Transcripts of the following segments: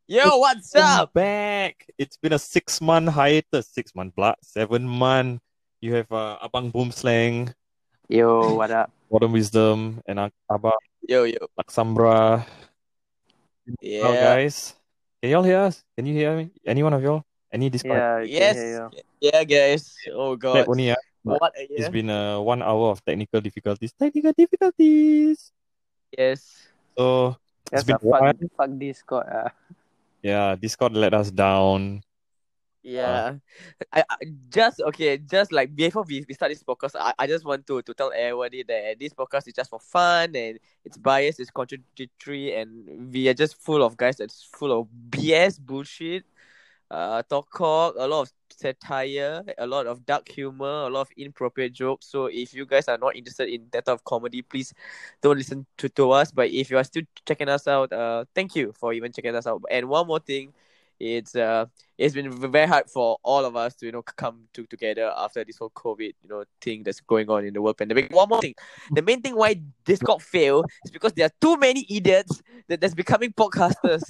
Yo, what's Welcome up? back. It's been a 6 month hiatus. 6 month, blah, 7 month. You have Abang Boomslang, Yo, what up? Modern Wisdom, and Abah Yo, yo. Laksambra. Well, Yeah. guys, can y'all hear us? Can you hear me? Any one of y'all? Any Discord? Yeah, I can Yes. hear you. Yeah, guys. Oh, Clap God. only, yeah. What a It's year. been 1 hour of technical difficulties. Technical difficulties. Yes. So it's That's been a a while. fuck Discord. Yeah, Discord let us down. Yeah. I just like before we start this podcast, I just want to tell everybody that this podcast is just for fun and it's biased, it's contradictory, and we are just full of guys that's full of BS bullshit. Talk, a lot of satire, a lot of dark humor, a lot of inappropriate jokes. So if you guys are not interested in that type of comedy, please don't listen to us. But if you are still checking us out, thank you for even checking us out. And one more thing, it's been very hard for all of us to come together after this whole COVID thing that's going on in the world pandemic. One more thing, the main thing why Discord fail is because there are too many idiots that's becoming podcasters.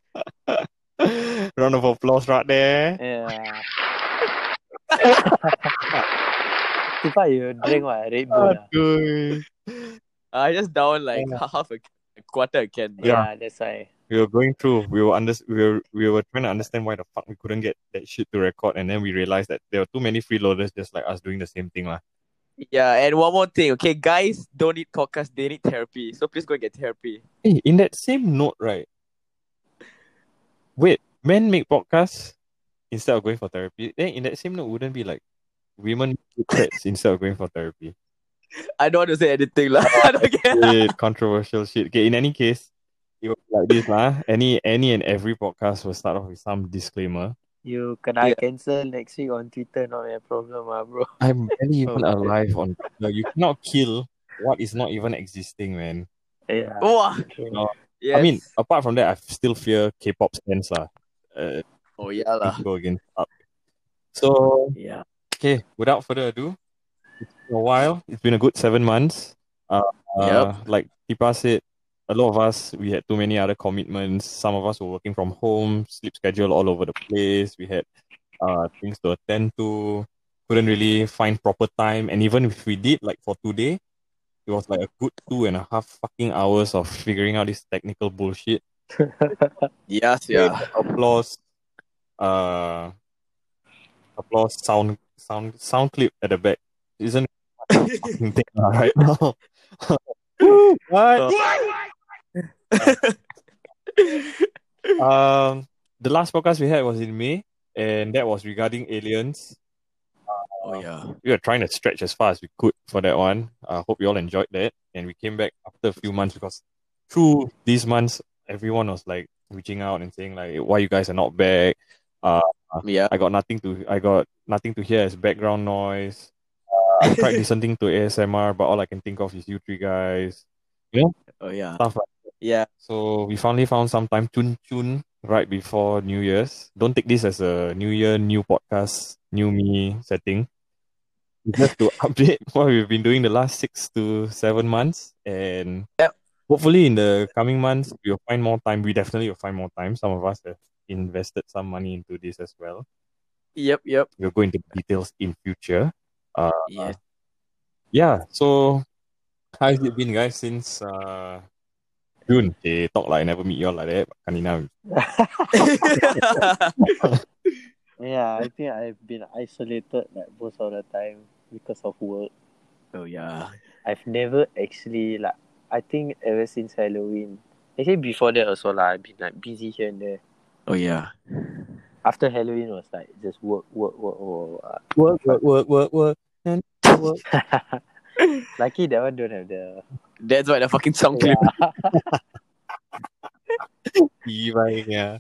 Round of applause right there. Yeah. Tifa, you drink what? Red Bull? Aduh. I just down like half a quarter can. Yeah, that's why. We were going through. We were trying to understand why the fuck we couldn't get that shit to record, and then we realized that there were too many freeloaders just like us doing the same thing, lah. Yeah, and one more thing, okay, guys don't need podcast, they need therapy. So please go and get therapy. Hey, in that same note, right? Wait, men make podcasts instead of going for therapy. Then in that same note, wouldn't be like women make pets instead of going for therapy. I don't want to say anything lah. I don't care. Shit, controversial shit. Okay, in any case, it was like this lah. Any and every podcast will start off with some disclaimer. You can cancel next week on Twitter, not a problem, bro. I'm barely even alive on Twitter. You cannot kill what is not even existing, man. Yeah. Wow. Yes. I mean, apart from that, I still fear K-pop stands lah. Oh yeah lah. Go against up. So Yeah. okay, without further ado, it's been a while. It's been a good 7 months. Yep. Like Tipa said, a lot of us, we had too many other commitments. Some of us were working from home, sleep schedule all over the place. We had things to attend to. Couldn't really find proper time. And even if we did, like for today, it was like a good 2.5 fucking hours of figuring out this technical bullshit. Yes, yeah. Applause sound clip at the back. Isn't fucking thing right now. What? The last podcast we had was in May, and that was regarding aliens. Oh yeah. We were trying to stretch as far as we could for that one. I hope you all enjoyed that. And we came back after a few months because through these months, everyone was like reaching out and saying like, "Why you guys are not back?" Yeah. I got nothing to hear as background noise. I tried listening to ASMR, but all I can think of is you three guys. You know? Oh yeah. Stuff like that. Yeah. So we finally found some time chun right before New Year's. Don't take this as a New Year, new podcast, new me setting. Just to update what we've been doing the last 6 to 7 months. And hopefully in the coming months, we'll find more time. We definitely will find more time. Some of us have invested some money into this as well. Yep. We'll go into details in future. Yes. Yeah, so how has it been, guys, since June? They talk like I never meet y'all like that, but kanina. Yeah, I think I've been isolated like most of the time because of work. Oh yeah. I've never actually I think ever since Halloween. Actually before that also I've been like busy here and there. Oh yeah. After Halloween was like just work. And work. Lucky that one don't have the. That's why the fucking song clip. Yeah,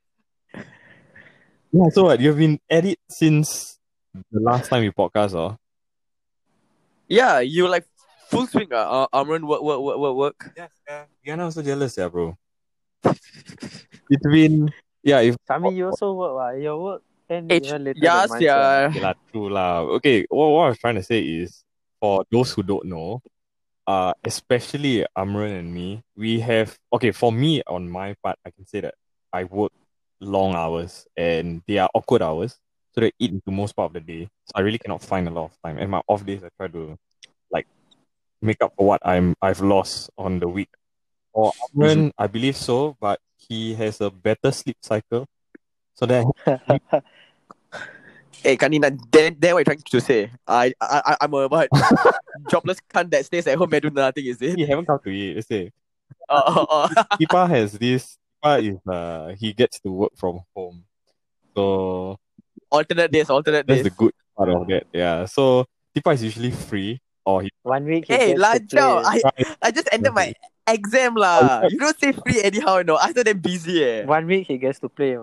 so what? You've been at it since the last time we podcast, or? Yeah, you like full swing. Amran, work. Yes, Yana also jealous, yeah, bro. It's been if Sami, you also work, right? Your work and even later. Yes, yeah. Okay, true lah. Okay, what I was trying to say is, for those who don't know, especially Amran and me, we have for me on my part, I can say that I work long hours and they are awkward hours. So they eat into most part of the day. So I really cannot find a lot of time. And my off days I try to like make up for what I've lost on the week. For Amran, I believe so, but he has a better sleep cycle. So that Hey, Kanina, then what are you trying to say? I'm a what? Jobless cunt that stays at home and do nothing, is it? he haven't come to it. Let's say Oh. Tipa has this. Tipa is he gets to work from home. So Alternate days. that's the good part of that. Yeah. So Tipa is usually free or he 1 week he Hey, gets to Lanchao, play. I just ended my exam lah. You don't say free anyhow, no. After that busy 1 week he gets to play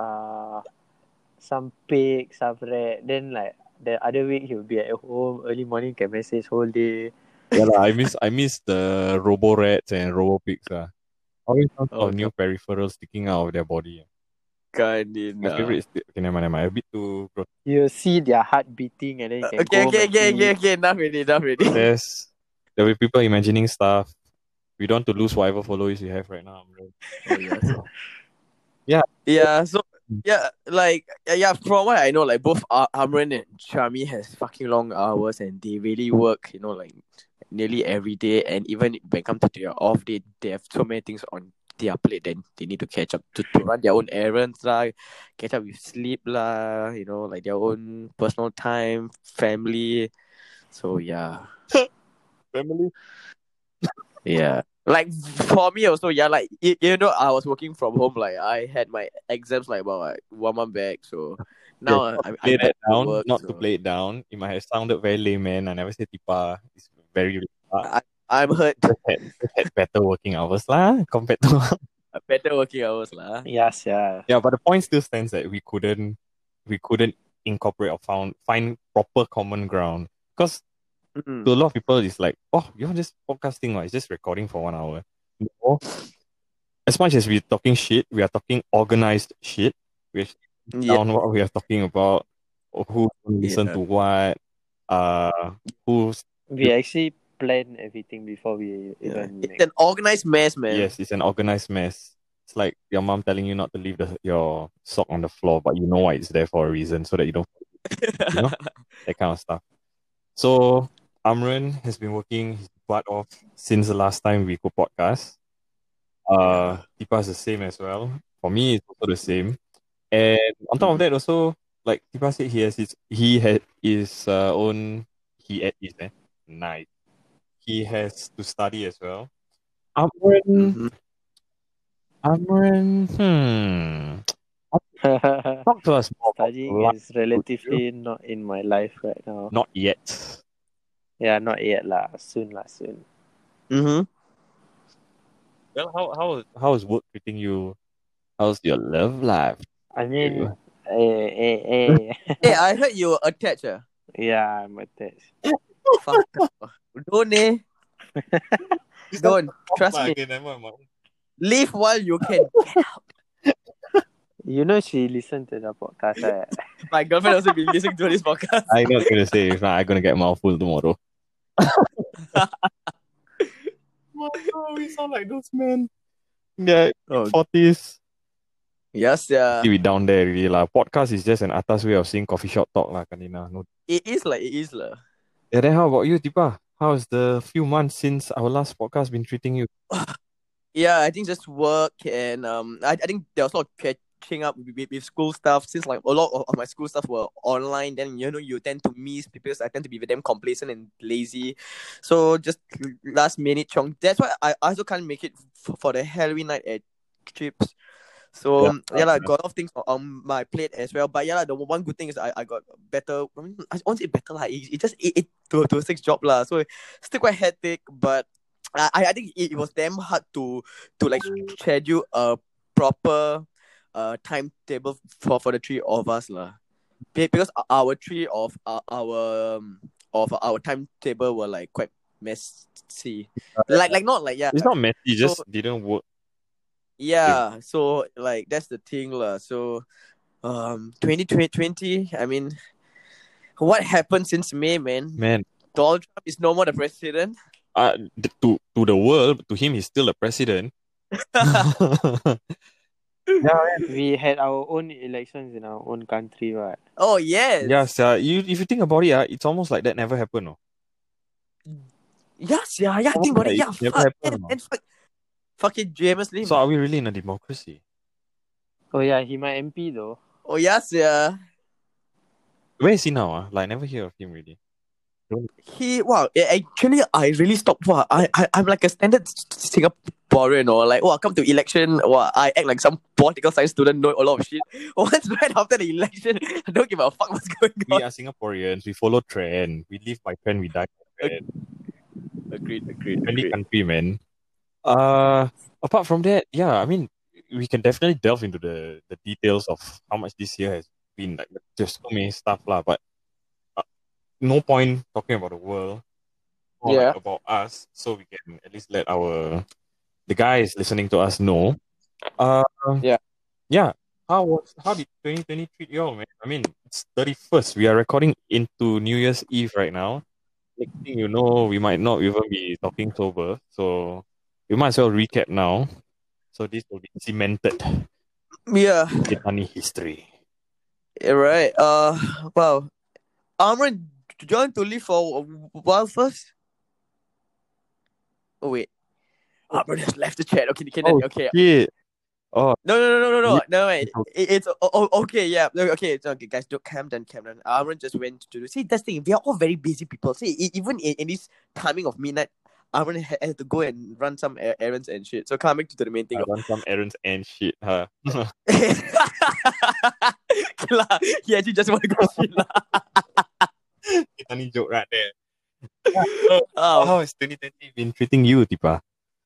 some pig, some rat. Then like the other week he'll be at home early morning, can message whole day. Yeah lah. I miss the robo rats and robo pigs lah. Always some sort of new peripherals sticking out of their body. Kanina. My favorite is okay, never mind. A bit too gross. You see their heart beating and then you can Okay, go home and eat. okay. Enough already. There will be people imagining stuff. We don't want to lose whatever followers you have right now. Yeah, so from what I know, like both Amran and Shami has fucking long hours and they really work, like nearly every day, and even when it comes to their off day, they have so many things on their plate, then they need to catch up to run their own errands lah, catch up with sleep lah, like their own personal time, family. So yeah. Family. Yeah. Like for me also, like I was working from home. Like I had my exams like about 1 month back. So now to to play it down. It might have sounded very layman. I never say Tipa. It's very I'm hurt. had better working hours lah compared to better working hours lah. Yes, yeah. Yeah, but the point still stands that we couldn't incorporate or find proper common ground. Because to a lot of people, it's like, oh, you're just podcasting, or it's just recording for 1 hour. As much as we're talking shit, we are talking organized shit. We're down what we are talking about, who's going to listen to what, We actually plan everything before we even. It's an organized mess, man. Yes, it's an organized mess. It's like your mom telling you not to leave your sock on the floor, but you know why it's there for a reason, so that you don't, that kind of stuff. So Amran has been working his butt off since the last time we could podcast. Tipa is the same as well. For me, it's also the same. And on top of that, also, like Tipa said, he has his own. Nice. He has to study as well. Amran. Talk to us more. Studying is relatively not in my life right now. Not yet. Yeah, not yet lah. Soon. Mm-hmm. Well, how is work treating you? How's your love life? I mean, Hey, I heard you were attached. Yeah, I'm attached. Fuck. Don't Don't. Trust me. Leave while you can. Get out. You know she listened to the podcast, right? My girlfriend also been listening to this podcast. I'm not gonna say if not, I'm gonna get mouthful tomorrow. We sound like those men. Yeah, 40s. Yes, yeah. We down there really lah. Podcast is just an atas way of saying coffee shop talk lah, Kanina. No. It is lah. Yeah, then how about you, Tipa? How's the few months since our last podcast been treating you? Yeah, I think just work and I think there was a lot of catching up with school stuff, since like a lot of my school stuff were online. Then you tend to miss because I tend to be damn complacent and lazy. So just last minute chong. That's why I also can't make it for the Halloween night at Chips. So got a lot of things on my plate as well. But the one good thing is I got better. I mean, I won't say better lah. It just 8 to 6 job lah. So still quite hectic, but I think it was damn hard to like schedule a proper timetable for the three of us lah. Because our three of our timetable were like quite messy. Like not like It's not messy. It just didn't work. Yeah, so like that's the thing lah. So 2020, I mean, what happened since May, man? Donald Trump is no more the president. To the world, to him, he's still a president. Yeah, We had our own elections in our own country, right? Oh yes. yes. If you think about it, it's almost like that never happened. No? Yes, yeah. Think Almost about it. like it Yeah, never fuck. happened. No? And fucking James Lim. So are we really in a democracy? Oh yeah, he my MP though. Oh yes, yeah. Where is he now? Like I never hear of him really. Actually, I really stopped. Wow, I'm like a standard Singaporean, or like, come to election, I act like some political science student, know a lot of shit. Once right after the election, I don't give a fuck what's going We on. are Singaporeans. We follow trend. We live by trend. We die by trend. Agreed. Trendy country, man. Apart from that, yeah, I mean, we can definitely delve into the details of how much this year has been. Like, there's so many stuff lah, but no point talking about the world or Yeah. like about us, so we can at least let the guys listening to us know. Yeah. Yeah. How did 2020 treat you all, man? I mean, it's 31st. We are recording into New Year's Eve right now. Next thing you know, we might not even be talking sober. So we might as well recap now. So this will be cemented Yeah. in honey history. Right. Wow. Amran, do you want to leave for a while first? Oh wait. Amran has left the chat. Okay, okay. Shit. Oh, No, wait. It's okay, yeah. Okay, it's okay, guys. Don't calm down. Amran just went to do. See, that's the thing. We are all very busy people. See, even in this timing of midnight, Amran had to go and run some errands and shit. So coming to the main thing. I run some errands and shit, huh? He actually just want to go shit lah. Funny joke right there. How has 2020 been treating you, Tipa?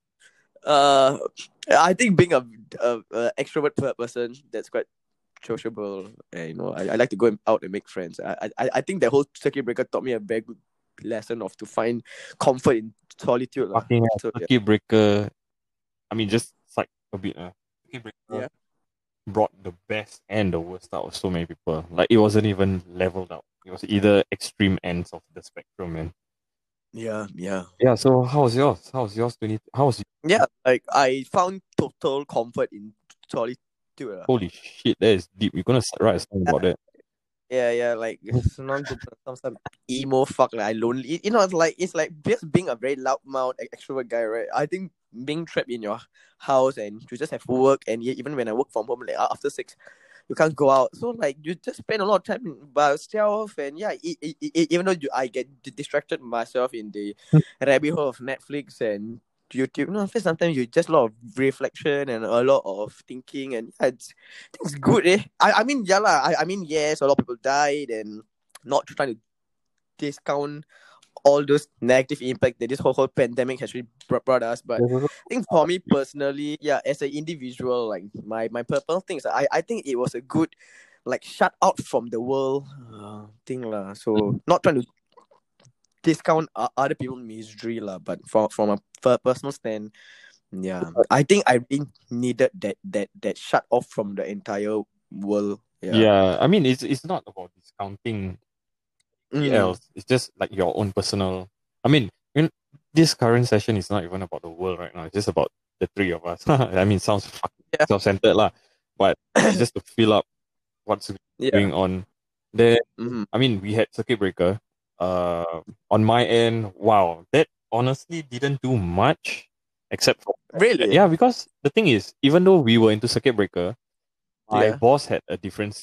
I think being a extrovert person that's quite sociable, and I like to go out and make friends. I think that whole circuit breaker taught me a very good lesson of to find comfort in solitude. Fucking circuit breaker. I mean, just like a bit. Circuit breaker brought the best and the worst out of so many people. Like it wasn't even leveled out. It was either extreme ends of the spectrum, man. Yeah. Yeah. So how was yours? How was yours? Yeah, like I found total comfort in solitude. Holy shit, that is deep. You're gonna write a song about that. Yeah, like it's not some emo fuck like I lonely. It's like just being a very loudmouth extrovert guy, right? I think being trapped in your house and you just have work, and even when I work from home, like after 6, you can't go out. So like you just spend a lot of time by yourself, and yeah, even though I get distracted myself in the rabbit hole of Netflix and YouTube. Sometimes you just a lot of reflection and a lot of thinking, and yeah, it's good. I mean, yeah lah. I mean, yes, a lot of people died, and not trying to discount all those negative impact that this whole pandemic has really brought us. But I think for me personally, yeah, as an individual, like my personal things, I think it was a good like shut out from the world thing lah. So not trying to discount other people's misery lah, but from a personal stand, yeah, I think I really needed that shut off from the entire world. Yeah, I mean it's not about discounting else. It's just like your own personal. I mean, this current session is not even about the world right now. It's just about the three of us. I mean, sounds fucking self-centered lah, but it's just to fill up what's going on. Then, I mean, we had circuit breaker. On my end, wow, that honestly didn't do much except for really. Yeah, because the thing is, even though we were into circuit breaker, my boss had a difference,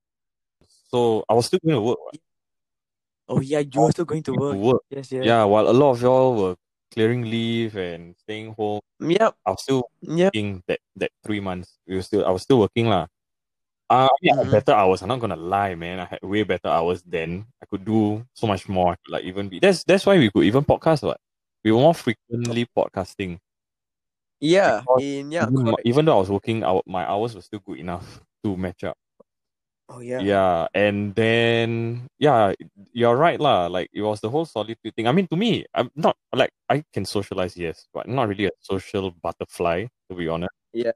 so I was still going to work. Oh yeah, you were still going to work. Yes. Yeah, while a lot of y'all were clearing leave and staying home. Yep. I was still working that 3 months. I was still working lah. I had better hours. I'm not gonna lie, man. I had way better hours then. I could do so much more. Like even that's why we could even podcast. What we were more frequently podcasting. Yeah, even though I was working, my hours were still good enough to match up. Oh yeah. Yeah, and then you're right lah. Like it was the whole solitude thing. I mean, to me, I'm not like I can socialize, yes, but I'm not really a social butterfly, to be honest. Yeah.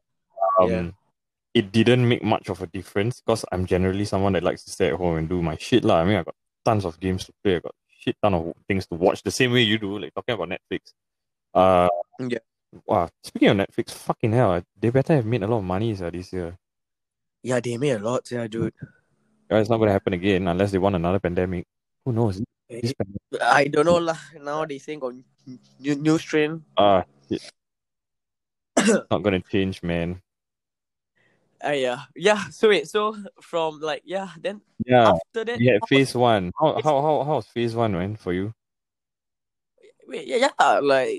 It didn't make much of a difference because I'm generally someone that likes to stay at home and do my shit lah. I mean, I got tons of games to play. I got shit ton of things to watch the same way you do, like talking about Netflix. Wow, speaking of Netflix, fucking hell, they better have made a lot of money this year. Yeah, they made a lot, yeah, dude. It's not going to happen again unless they want another pandemic. Who knows? This pandemic, I don't know lah. Now they saying got new strain. shit, not going to change, man. Yeah. So wait, so from like then Yeah, after that, we had how was phase one. How's phase one, man, for you? wait, like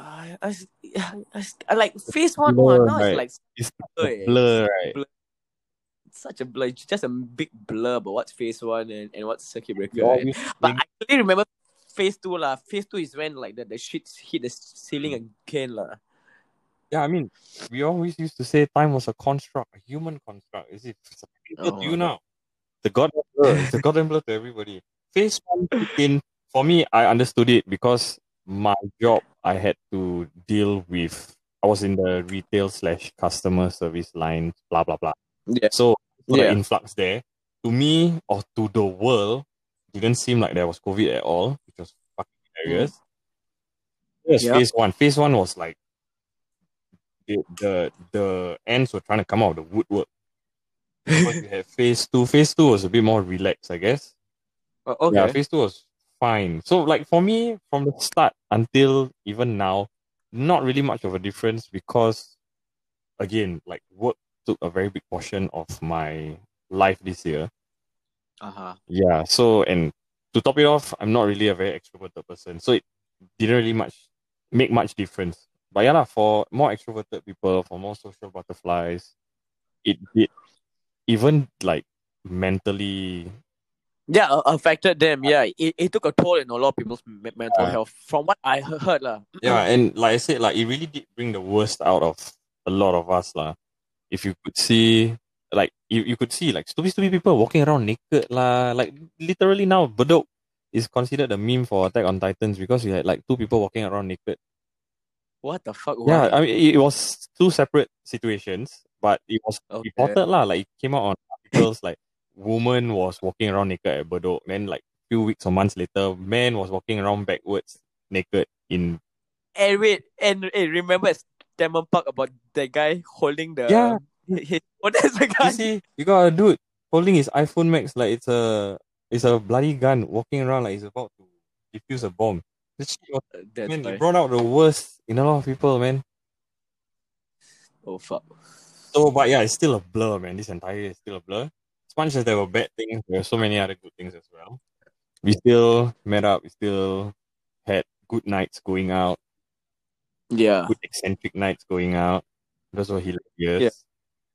I like phase one. Wow, Blur, now it's right? like It's blur, a It's blur, right? blur. It's such a blur. It's just a big blur about what's phase one and what's circuit We breaker. always But think, I clearly remember phase two lah. Phase two is when like the shit hit the ceiling again lah. yeah, I mean, we always used to say time was a construct, a human construct. Is it to you now? The goddamn blur. It's a goddamn blur to everybody. Phase one kicked in. For me, I understood it because my job, I had to deal with. I was in the retail / customer service line, blah blah blah. Yeah. So the Yeah. influx there, to me or to the world, didn't seem like there was COVID at all, which was fucking hilarious. It was Yeah. phase one. Phase one was like the ants were trying to come out of the woodwork. Because you had phase two. Phase two was a bit more relaxed, I guess. Okay. Yeah, phase two was fine. So like for me, from the start until even now, not really much of a difference because again, like work took a very big portion of my life this year. Yeah. So and to top it off, I'm not really a very extroverted person. So it didn't really make much difference. But yeah, for more extroverted people, for more social butterflies, it did even like mentally. Yeah, affected them. Yeah, it took a toll in a lot of people's mental uh, health. From what I heard lah. Yeah, and like I said, like it really did bring the worst out of a lot of us, lah. If you could see, like you could see like stupid people walking around naked, lah. Like literally now, Bedok is considered a meme for Attack on Titans because you had like two people walking around naked. What the fuck? Yeah, Why? I mean it was two separate situations, but it was Okay. reported, lah. Like it came out on articles like woman was walking around naked at Bedok. Then like few weeks or months later, man was walking around backwards naked in. And wait, remember at Tamil Park about the guy holding the Yeah. what is the guy? You see, you got a dude holding his iPhone Max like it's a bloody gun, walking around like he's about to defuse a bomb. This shit was, That's man, why. it brought out the worst in a lot of people, man. Oh fuck. So, but yeah, it's still a blur, man. This entire year is still a blur. As much as there were bad things, there were so many other good things as well. We still met up. We still had good nights going out. Yeah. Good eccentric nights going out. Those were hilarious.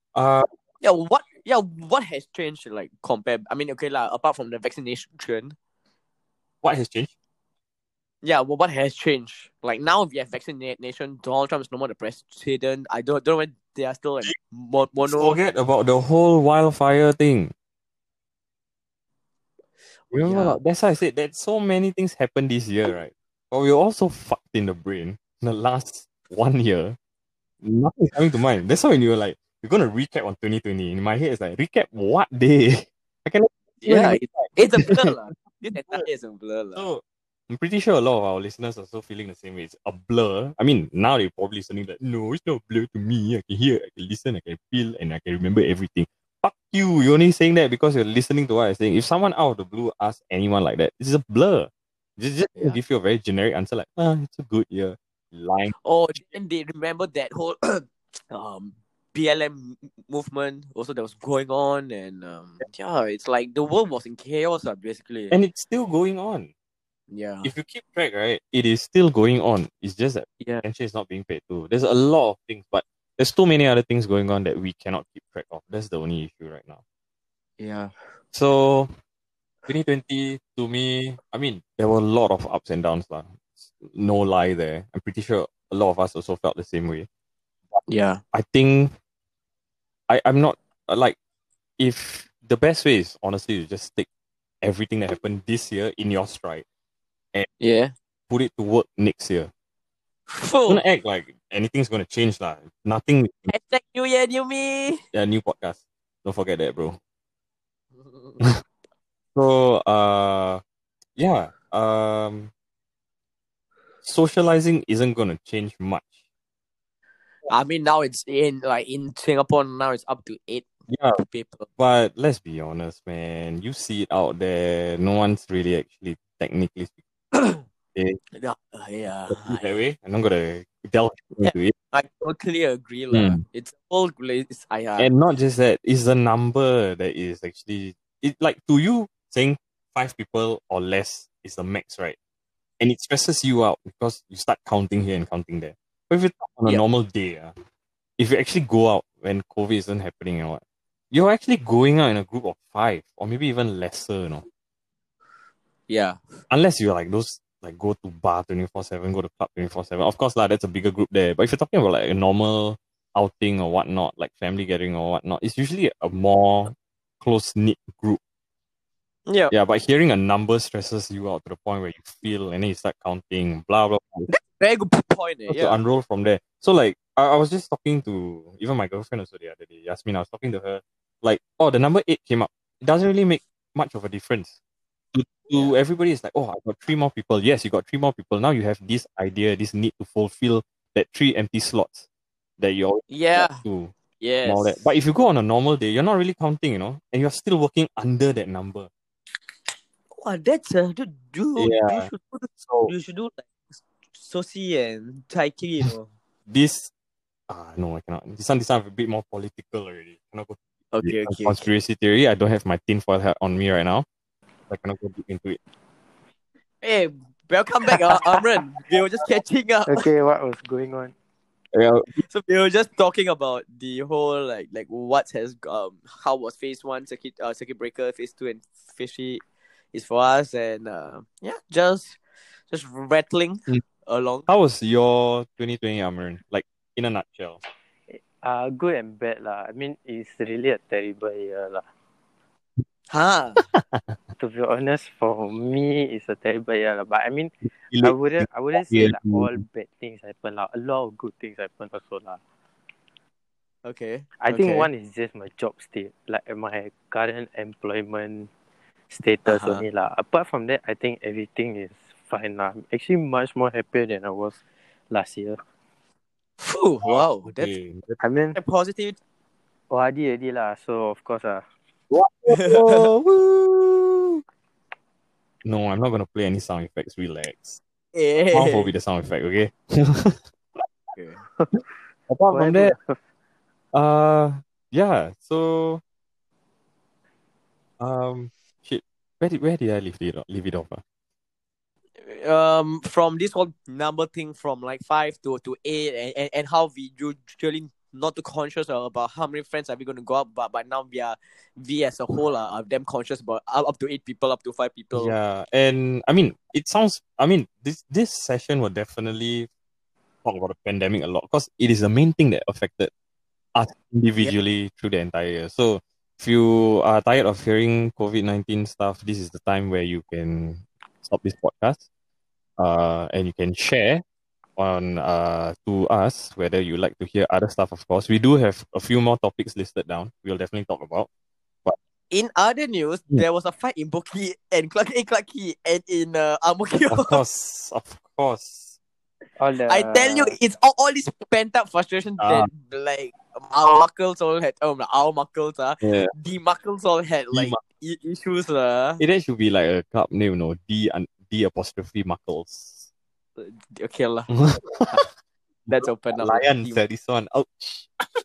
What has changed like compared? I mean, okay lah. Apart from the vaccination trend, what has changed? Yeah, well, what has changed? Like now, we have vaccination. Donald Trump is no more the president. I don't know when they are still like mono. Forget about the whole wildfire thing. Remember, that's why I said that so many things happened this year, right? But we were also fucked in the brain in the last 1 year. Nothing's coming to mind. That's why when you were like, we're gonna recap on 2020. In my head, it's like, recap what day? I cannot. Yeah, it's a blur lah. This entire is a blur lah. So I'm pretty sure a lot of our listeners are also feeling the same way. It's a blur. I mean, now they're probably listening that, no, it's not a blur to me. I can hear, I can listen, I can feel, and I can remember everything. Fuck you. You're only saying that because you're listening to what I'm saying. If someone out of the blue asks anyone like that, it's a blur. Just give you a very generic answer like, it's a good year. Lying. Oh, and they remember that whole BLM movement also that was going on, and it's like the world was in chaos, basically. And it's still going on. Yeah. If you keep track, right, it is still going on. It's just that attention is not being paid to. There's a lot of things, but there's too many other things going on that we cannot keep track of. That's the only issue right now. Yeah. So 2020 to me, I mean, there were a lot of ups and downs, lah. No lie there. I'm pretty sure a lot of us also felt the same way. Yeah. I think I'm not like, if the best way is honestly to just take everything that happened this year in your stride and put it to work next year. Don't act like anything's gonna change, lah. Nothing. Hashtag New Year, New Me. Yeah, new podcast. Don't forget that, bro. So socializing isn't gonna change much. I mean, now it's in Singapore. Now it's up to 8 Yeah, people. but let's be honest, man. You see it out there. No one's really actually technically speaking. Yeah, That way. I'm not gonna delve into it. I totally agree, lah. Mm. It's all it's And not just that, it's the number that is actually it. Like to you, saying 5 people or less is the max, right? And it stresses you out because you start counting here and counting there. But if you talk on a Yep. normal day, if you actually go out when COVID isn't happening and what, you're actually going out in a group of 5 or maybe even lesser, yeah. Unless you're like those like go to bar 24/7, go to club 24/7. Of course, that's a bigger group there. But if you're talking about like a normal outing or whatnot, like family gathering or whatnot, it's usually a more close knit group. Yeah. Yeah, but hearing a number stresses you out to the point where you feel and then you start counting, blah blah blah. Very good point. To Yeah. unroll from there. So like I was just talking to even my girlfriend also the other day, Yasmin. I was talking to her, like, oh, the number 8 came up. It doesn't really make much of a difference. To everybody, it's like, oh, I got 3 more people. Yes, you got 3 more people. Now you have this idea, this need to fulfill that 3 empty slots that you always Yeah. to Yes. and all that. But if you go on a normal day, you're not really counting, and you're still working under that number. Oh, that's dude. Yeah. So You should do like Soci and Taiki, this no, I cannot. This one a bit more political already. I cannot go Okay. conspiracy theory. I don't have my tinfoil hat on me right now. I cannot go deep into it. Hey, welcome back, Amran. We were just catching up. Okay, what was going on? Yeah, So we were just talking about the whole like what has how was phase 1 circuit breaker, phase 2 and phase 3 is for us, and just rattling along. how was your 2020, Amran? Like in a nutshell. Good and bad lah. I mean, it's really a terrible year lah. Huh? To be honest, for me, it's a terrible year lah. But I mean, You I look- wouldn't say like all bad things happen lah. A lot of good things happen also lah. Okay. I think one is just my job state, like my current employment status only lah. Apart from that, I think everything is fine lah. I'm actually much more happier than I was last year. Phew, wow, that's Okay. I mean, a positive. ORD already lah. So of course Oh, woo. No, I'm not gonna play any sound effects. Relax. I'll hold with the sound effect, okay? Okay. Apart from that, yeah. So, shit. Where did I leave it off? From this whole number thing, from like 5 to 8, and how we usually not too conscious about how many friends are we going to go up, but now we as a whole are damn conscious about up to 8 people, up to 5 people. Yeah, and I mean, this session will definitely talk about the pandemic a lot because it is the main thing that affected us individually through the entire year. So if you are tired of hearing COVID-19 stuff, this is the time where you can stop this podcast, and you can share on to us whether you like to hear other stuff. Of course, we do have a few more topics listed down. We'll definitely talk about. In other news, there was a fight in Boki and Clarke and in Ang Mo Kio. Of course. I tell you, it's all this pent up frustration that like our muckles all had. The muckles all had like issues lah. It should be like a club name, no? D apostrophe Muckles. Okay lah. That's open up. Lion said this one. Ouch.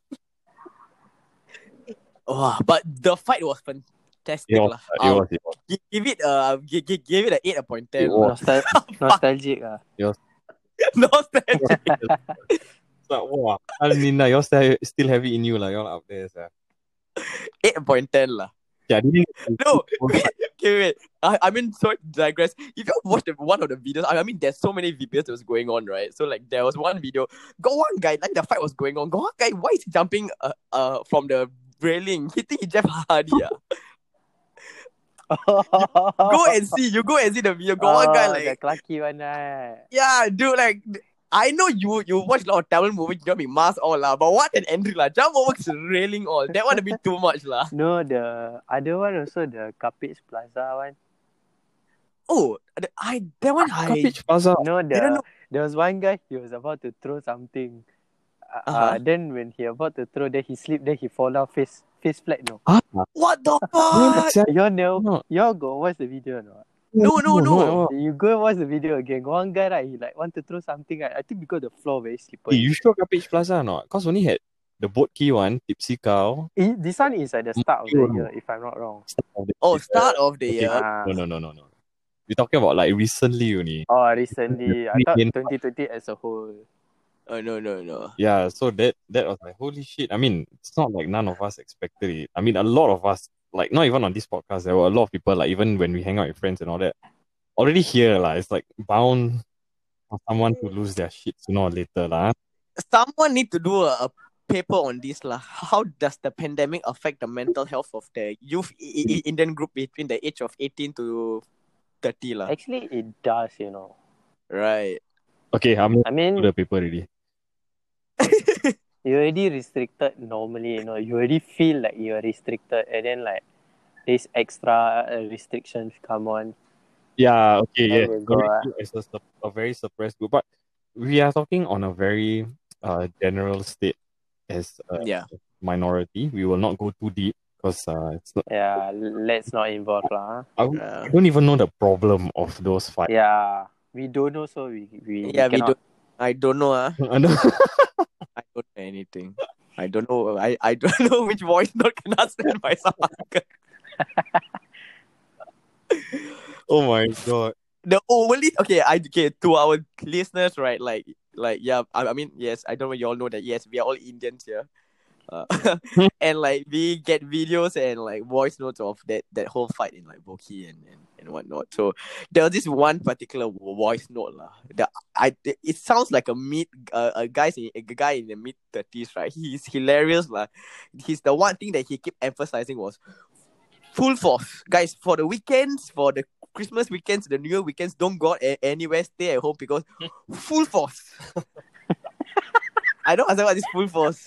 Oh, but the fight was fantastic lah. It was. Give it an 8/10. Nostalgic lah. Nostalgic. But wow, I mean, you're still have it in you, like you're out there, sir. 8/10 lah. Yeah, No, wait. I mean, sorry to digress. If you watched one of the videos, I mean, there's so many videos that was going on, right? So like, there was one video. Got one guy, like the fight was going on. Got one guy, why is he jumping from the railing, hitting Jeff Hardy? You go and see the video. Got one guy like the Clarke one, right? Yeah, dude, like I know you watch a lot of Tamil movies, you got me mask all lah. But what an entry lah, jump over the railing all. That one a bit too much lah. No, the other one also, the Capiz Plaza one. Oh, that one Capiz Plaza. No, there was one guy, he was about to throw something. Then when he about to throw, then he slip, then he fall down face flat. No, Ah, What the when fuck? y'all go watch the video or not? No. at all. You go watch the video again. Got one guy, right? He like want to throw something. Right? I think because the floor very Hey, slippery. you sure Page Plaza or not? Cause only had the Boat Key one, Tipsy Cow. This one is at the start of the year, if I'm not wrong. Start of the Okay, year. no. We're talking about like recently only. Oh, recently. I thought In- 2020 as a whole. No. Yeah, so that was like holy shit. I mean, it's not like none of us expected it. I mean, a lot of us, like not even on this podcast, there were a lot of people, like even when we hang out with friends and all that, already here like it's like bound for someone to lose their shit sooner or later lah. Someone need to do a paper on this lah. How does the pandemic affect the mental health of the youth Indian group between the age of 18 to 30 lah? Actually, it does, you know. Right. Okay, I'm I to mean, the paper already. you're already restricted normally, you know. You already feel like you're restricted, and then like these extra restrictions come on. Yeah, okay, Then yeah. you go, It's a very suppressed group, but we are talking on a very general state as a Yeah. minority. We will not go too deep because it's not. yeah, let's not involve lah. I don't even know the problem of those fights. Yeah, we don't know, so we We cannot. don't. I don't know. I know. I don't know anything. I don't know. I don't know which voice note can I send by some uncle. Oh my god. The only okay to our listeners, right? Like yeah. I mean, yes. I don't know. You all know that. Yes, we are all Indians here. And like we get videos and like voice notes of that whole fight in like Boki and whatnot. So there was this one particular voice note lah. It sounds like a guy in the mid-30s, right? He's hilarious lah. He's the one thing that he kept emphasizing was full force, guys. For the weekends, for the Christmas weekends, the New Year weekends, don't go out anywhere. Stay at home because full force. I don't understand what this full force.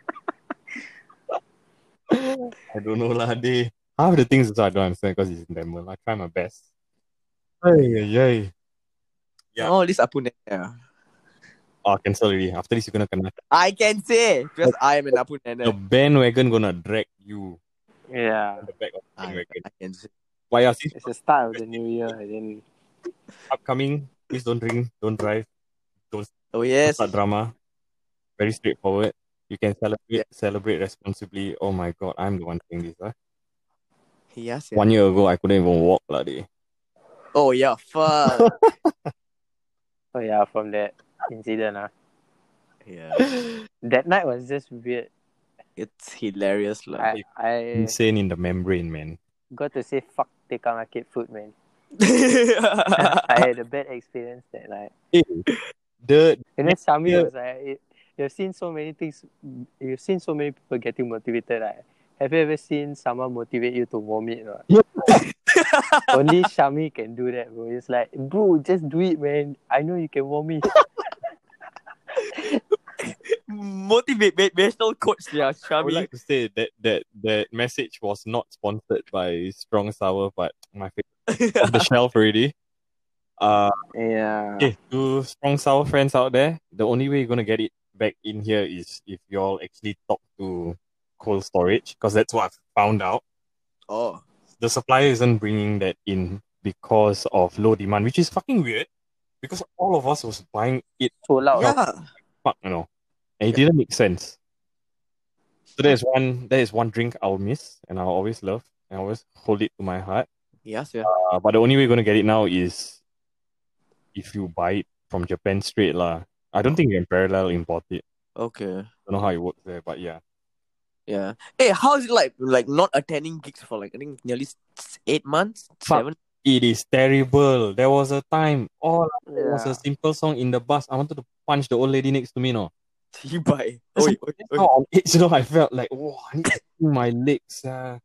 I don't know lah. Half the things also I don't understand because it's in Tamil. I try my best. Ay. Yeah. Oh, this Apu Nena. Oh, cancel already. After this, you're gonna connect. I can say because I am an Apu The Nena. bandwagon gonna drag you Yeah, on the back of the bandwagon. I can say. Why are since it's the start of the new year, and then upcoming? Please don't drink, don't drive, Oh yes. start drama. Very straightforward. You can celebrate responsibly. Oh my god, I'm the one saying this. Yes. 1 year ago, I couldn't even walk lah. Oh yeah. Fuck. oh yeah, from that incident, Yeah. that night was just weird. It's hilarious lah. I Insane in the membrane, man. got to say fuck Tekka Market food, man. I had a bad experience that night. And then Shami was like, you've seen so many things, you've seen so many people getting motivated, right? Have you ever seen someone motivate you to vomit? Or? Only Shami can do that, bro. It's like, bro, just do it, man. I know you can vomit. Motivational coach, yeah, I would Shami. like to say that message was not sponsored by Strong Sour, but my favorite off the shelf already. Yeah. Okay, to Strong Sour friends out there, the only way you're gonna get it back in here is if you all actually talk to Cold Storage, because that's what I've found out. Oh. The supplier isn't bringing that in because of low demand, which is fucking weird. Because all of us was buying it So loud. Yeah. fuck, and it didn't make sense. So that is one drink I'll miss and I'll always love and I always hold it to my heart. Yes, yeah. But the only way you're gonna get it now is if you buy it from Japan straight lah. I don't think you can parallel import it. Okay. Don't know how it works there, but yeah. Yeah. Hey, how is it like not attending gigs for like I think nearly 8 months? Fuck. 7? It is terrible. There was a time all it was Yeah. a simple song in the bus. I wanted to punch the old lady next to me, no. Tibai. That's Oi. how on edge, I felt like, wow, I need to do my legs.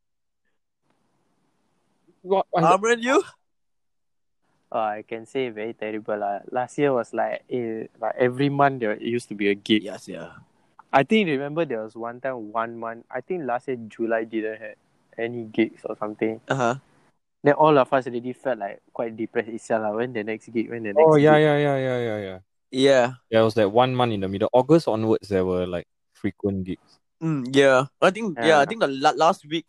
What? Amran, you? I can say very terrible. Last year was like every month there used to be a gig. Yes, yeah. I think remember there was one time 1 month. I think last year July didn't have any gigs or something. Uh-huh. Then all of us already felt like quite depressed itself. When the next gig? Oh yeah. Yeah. There was that 1 month in the middle. August onwards, there were like frequent gigs. Yeah. I think Yeah. the last week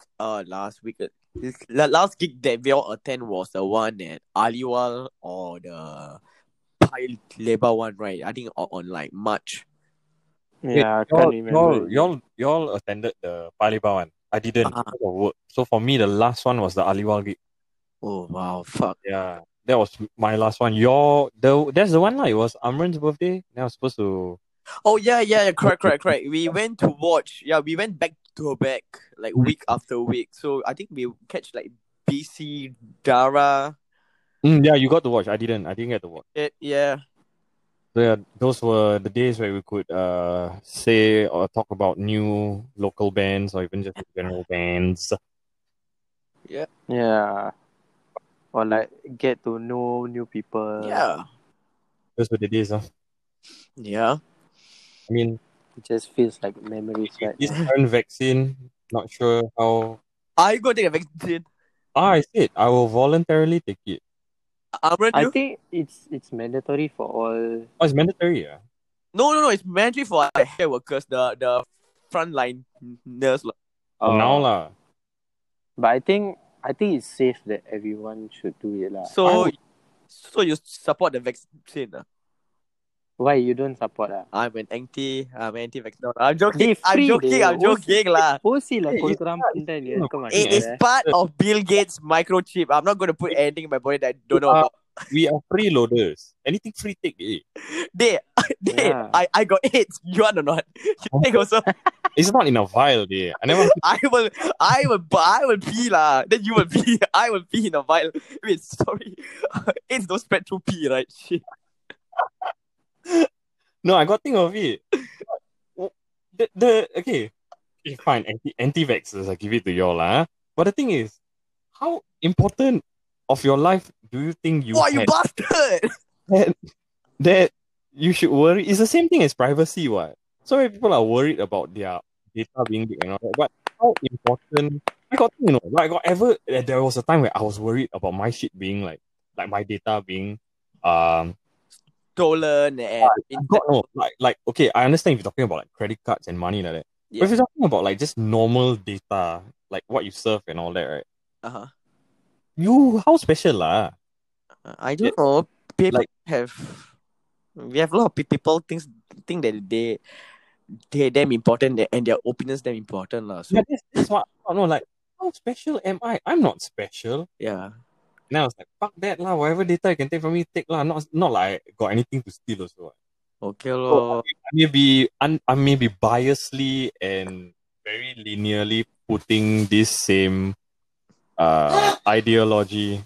last gig that we all attend was the one at Aliwal or the Paya Lebar one, right? I think on like March. Yeah, I can't remember. Y'all attended the Paya Lebar one. I didn't Ah. because of work. So for me, the last one was the Aliwal gig. Oh wow, fuck. Yeah, that was my last one. That's the one like it was Amran's birthday. Then I was supposed to. Oh yeah, correct. We went to watch. Yeah, we went back to back like week after week. So I think we catch like BC Dara. Yeah, you got to watch. I didn't get to watch. Yeah. So yeah, those were the days where we could say or talk about new local bands or even just general bands. Yeah. Or like get to know new people. Yeah. Those were the days, huh? Yeah. I mean, It just feels like memories right this now. current vaccine, not sure how. Are you going to take a vaccine? I said I will voluntarily take it. Amran, I you? think it's mandatory for all. Oh, it's mandatory, yeah. No. It's mandatory for the healthcare workers, the frontline nurse. For now lah. But I think it's safe that everyone should do it lah. So you support the vaccine? Why you don't support lah? I'm anti-vaccine. No, I'm joking. They free, I'm joking lah. OC lah korang pandai ni. Come on. It is part of Bill Gates' microchip. I'm not going to put anything in my body that I don't know about. We are freeloaders. Anything free, take it. Yeah. I got AIDS. You want or not? You take also. It's not in a vial, dear. I never. I will pee lah. Then you will pee. I will pee in a vial. Wait, sorry. AIDS don't spread through pee, right? Shit. No, I got think of it. Okay, fine. Anti-vaxxers, I give it to y'all lah. But the thing is, how important of your life do you think you? Why you bastard? That you should worry. It's the same thing as privacy, what? So many people are worried about their data being leaked and all that. But how important? There was a time where I was worried about my shit being like my data being stolen and God, no. Okay, I understand if you're talking about like credit cards and money like that. Yeah. But if you're talking about like just normal data, like what you surf and all that, right? How special lah? I don't know. People Like- we have a lot of people think that they're damn important and their opinions damn important lah. So Yeah, that's what I don't know. Like, how special am I? I'm not special. yeah. And I was like, fuck that lah. Whatever data you can take from me, take lah. Not like I got anything to steal also. Okay So lor. I may be biasly and very linearly putting this same ideology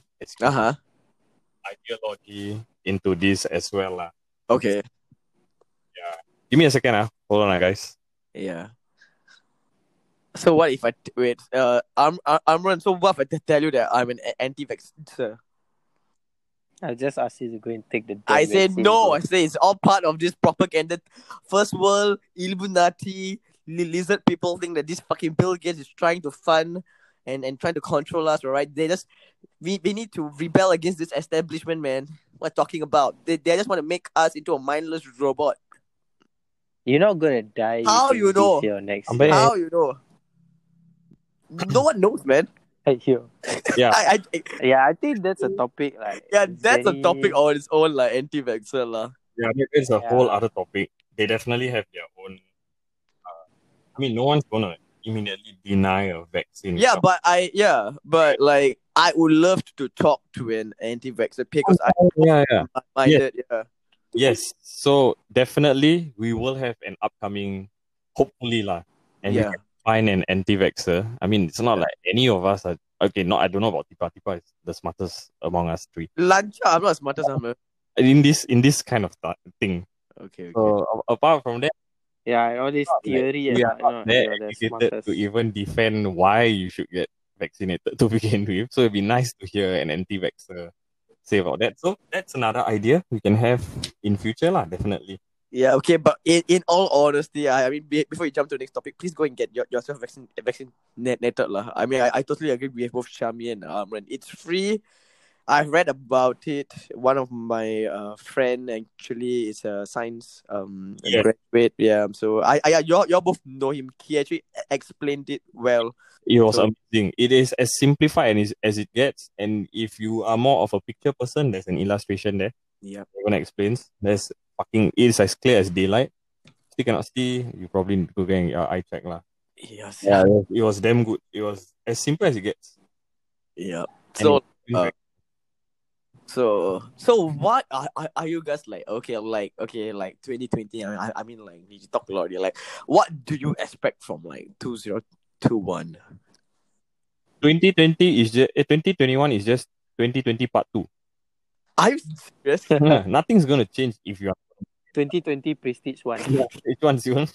into this as well lah. Okay. Give me a second hold on guys. Yeah. So what if Amran, so what if I tell you that I'm an anti-vaxxer? I just asked you to go and take the. I said vaccine, no. bro. I say it's all part of this propaganda. First world Illuminati lizard people think that this fucking Bill Gates is trying to fund and trying to control us. Alright, we need to rebel against this establishment, man. What I'm talking about? They just want to make us into a mindless robot. You're not gonna die. How you know? This year or next I'm year. How you know? No one knows, man. Yeah. I think that's a topic. Like That's a topic on its own, like anti-vaxxer lah. Yeah, that's a whole other topic. They definitely have their own. No one's gonna immediately deny a vaccine. Yeah, but like I would love to talk to an anti-vaxxer because yeah. minded. Yeah. Yes. So definitely we will have an upcoming, hopefully lah, and we can find an anti-vaxxer. It's not like any of us are okay. No, I don't know about Tipa. Tipa is the smartest among us three. Lunch. I'm not as smart as I'm. In this kind of thing. Okay. So apart from that, all this theory. we are not that educated to even defend why you should get vaccinated to begin with. So it'd be nice to hear an anti-vaxxer say about that. So that's another idea we can have in future lah, definitely. Yeah, okay, but in all honesty, before you jump to the next topic, please go and get yourself vaccinated lah. I totally agree with both Shami and Amran. It's free. I've read about it. One of my friend actually is a science Yeah. graduate. Yeah, so I you all both know him. He actually explained it well. It was So amazing. It is as simplified as it gets. And if you are more of a picture person, there's an illustration there. yeah, Everyone explains. There's it is as clear as daylight. Still cannot see. You probably need to go get your eye check lah. yes, Yeah, it was damn good. It was as simple as it gets. yeah. And So it was very- so what are you guys like? Okay, like 2020. I mean like you talk a lot. You're like, what do you expect from like 2021? 2020 is just 2021 is just 2020 part 2. Are you serious? Yeah, nothing's gonna change if you are 2020 Prestige 1. which one's you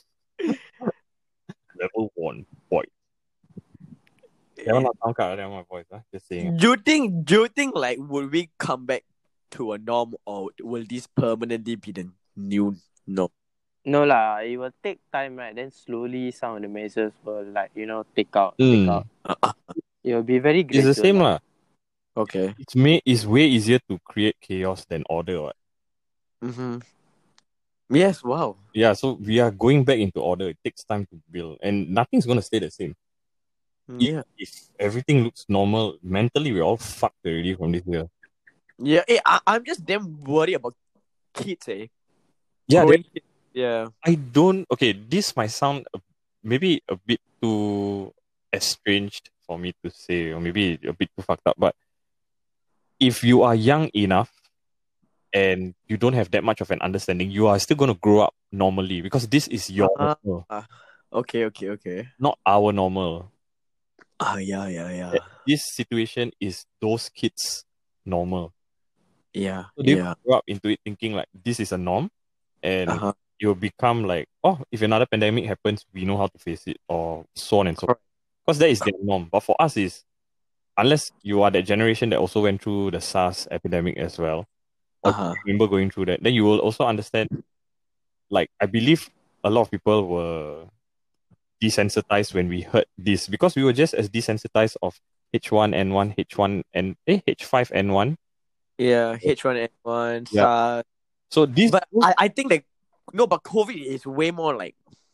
level 1 boy. That one not sound card, that one my voice, just saying. Do you think like will we come back to a norm, or will this permanently be the new norm? No lah, it will take time, right? Then slowly some of the measures will like, take out. Mm. It will be very It's gradual. the same lah. Okay. It's way easier to create chaos than order. What? Mm-hmm. Yes. Wow. Yeah, so we are going back into order. It takes time to build, and nothing's gonna stay the same. Yeah. If everything looks normal, mentally we're all fucked already from this year. Yeah. I'm just damn worried about kids. Yeah, Growing kids. Yeah. I don't. Okay, this might sound maybe a bit too estranged for me to say, or maybe a bit too fucked up. But if you are young enough and you don't have that much of an understanding, you are still going to grow up normally because this is your normal, Okay. not our normal. Yeah. This situation is those kids' normal. Yeah. So they Yeah. grow up into it thinking like this is a norm, and Uh-huh. you'll become like, oh, if another pandemic happens, we know how to face it, or so on and so forth. Because that is their norm. But for us is, unless you are that generation that also went through the SARS epidemic as well, or remember going through that, then you will also understand, like, I believe a lot of people were desensitized when we heard this, because we were just as desensitized of H1N1, H5N1. Yeah, H1N1, Yeah. SARS. So this, But I think like no, but COVID is way more like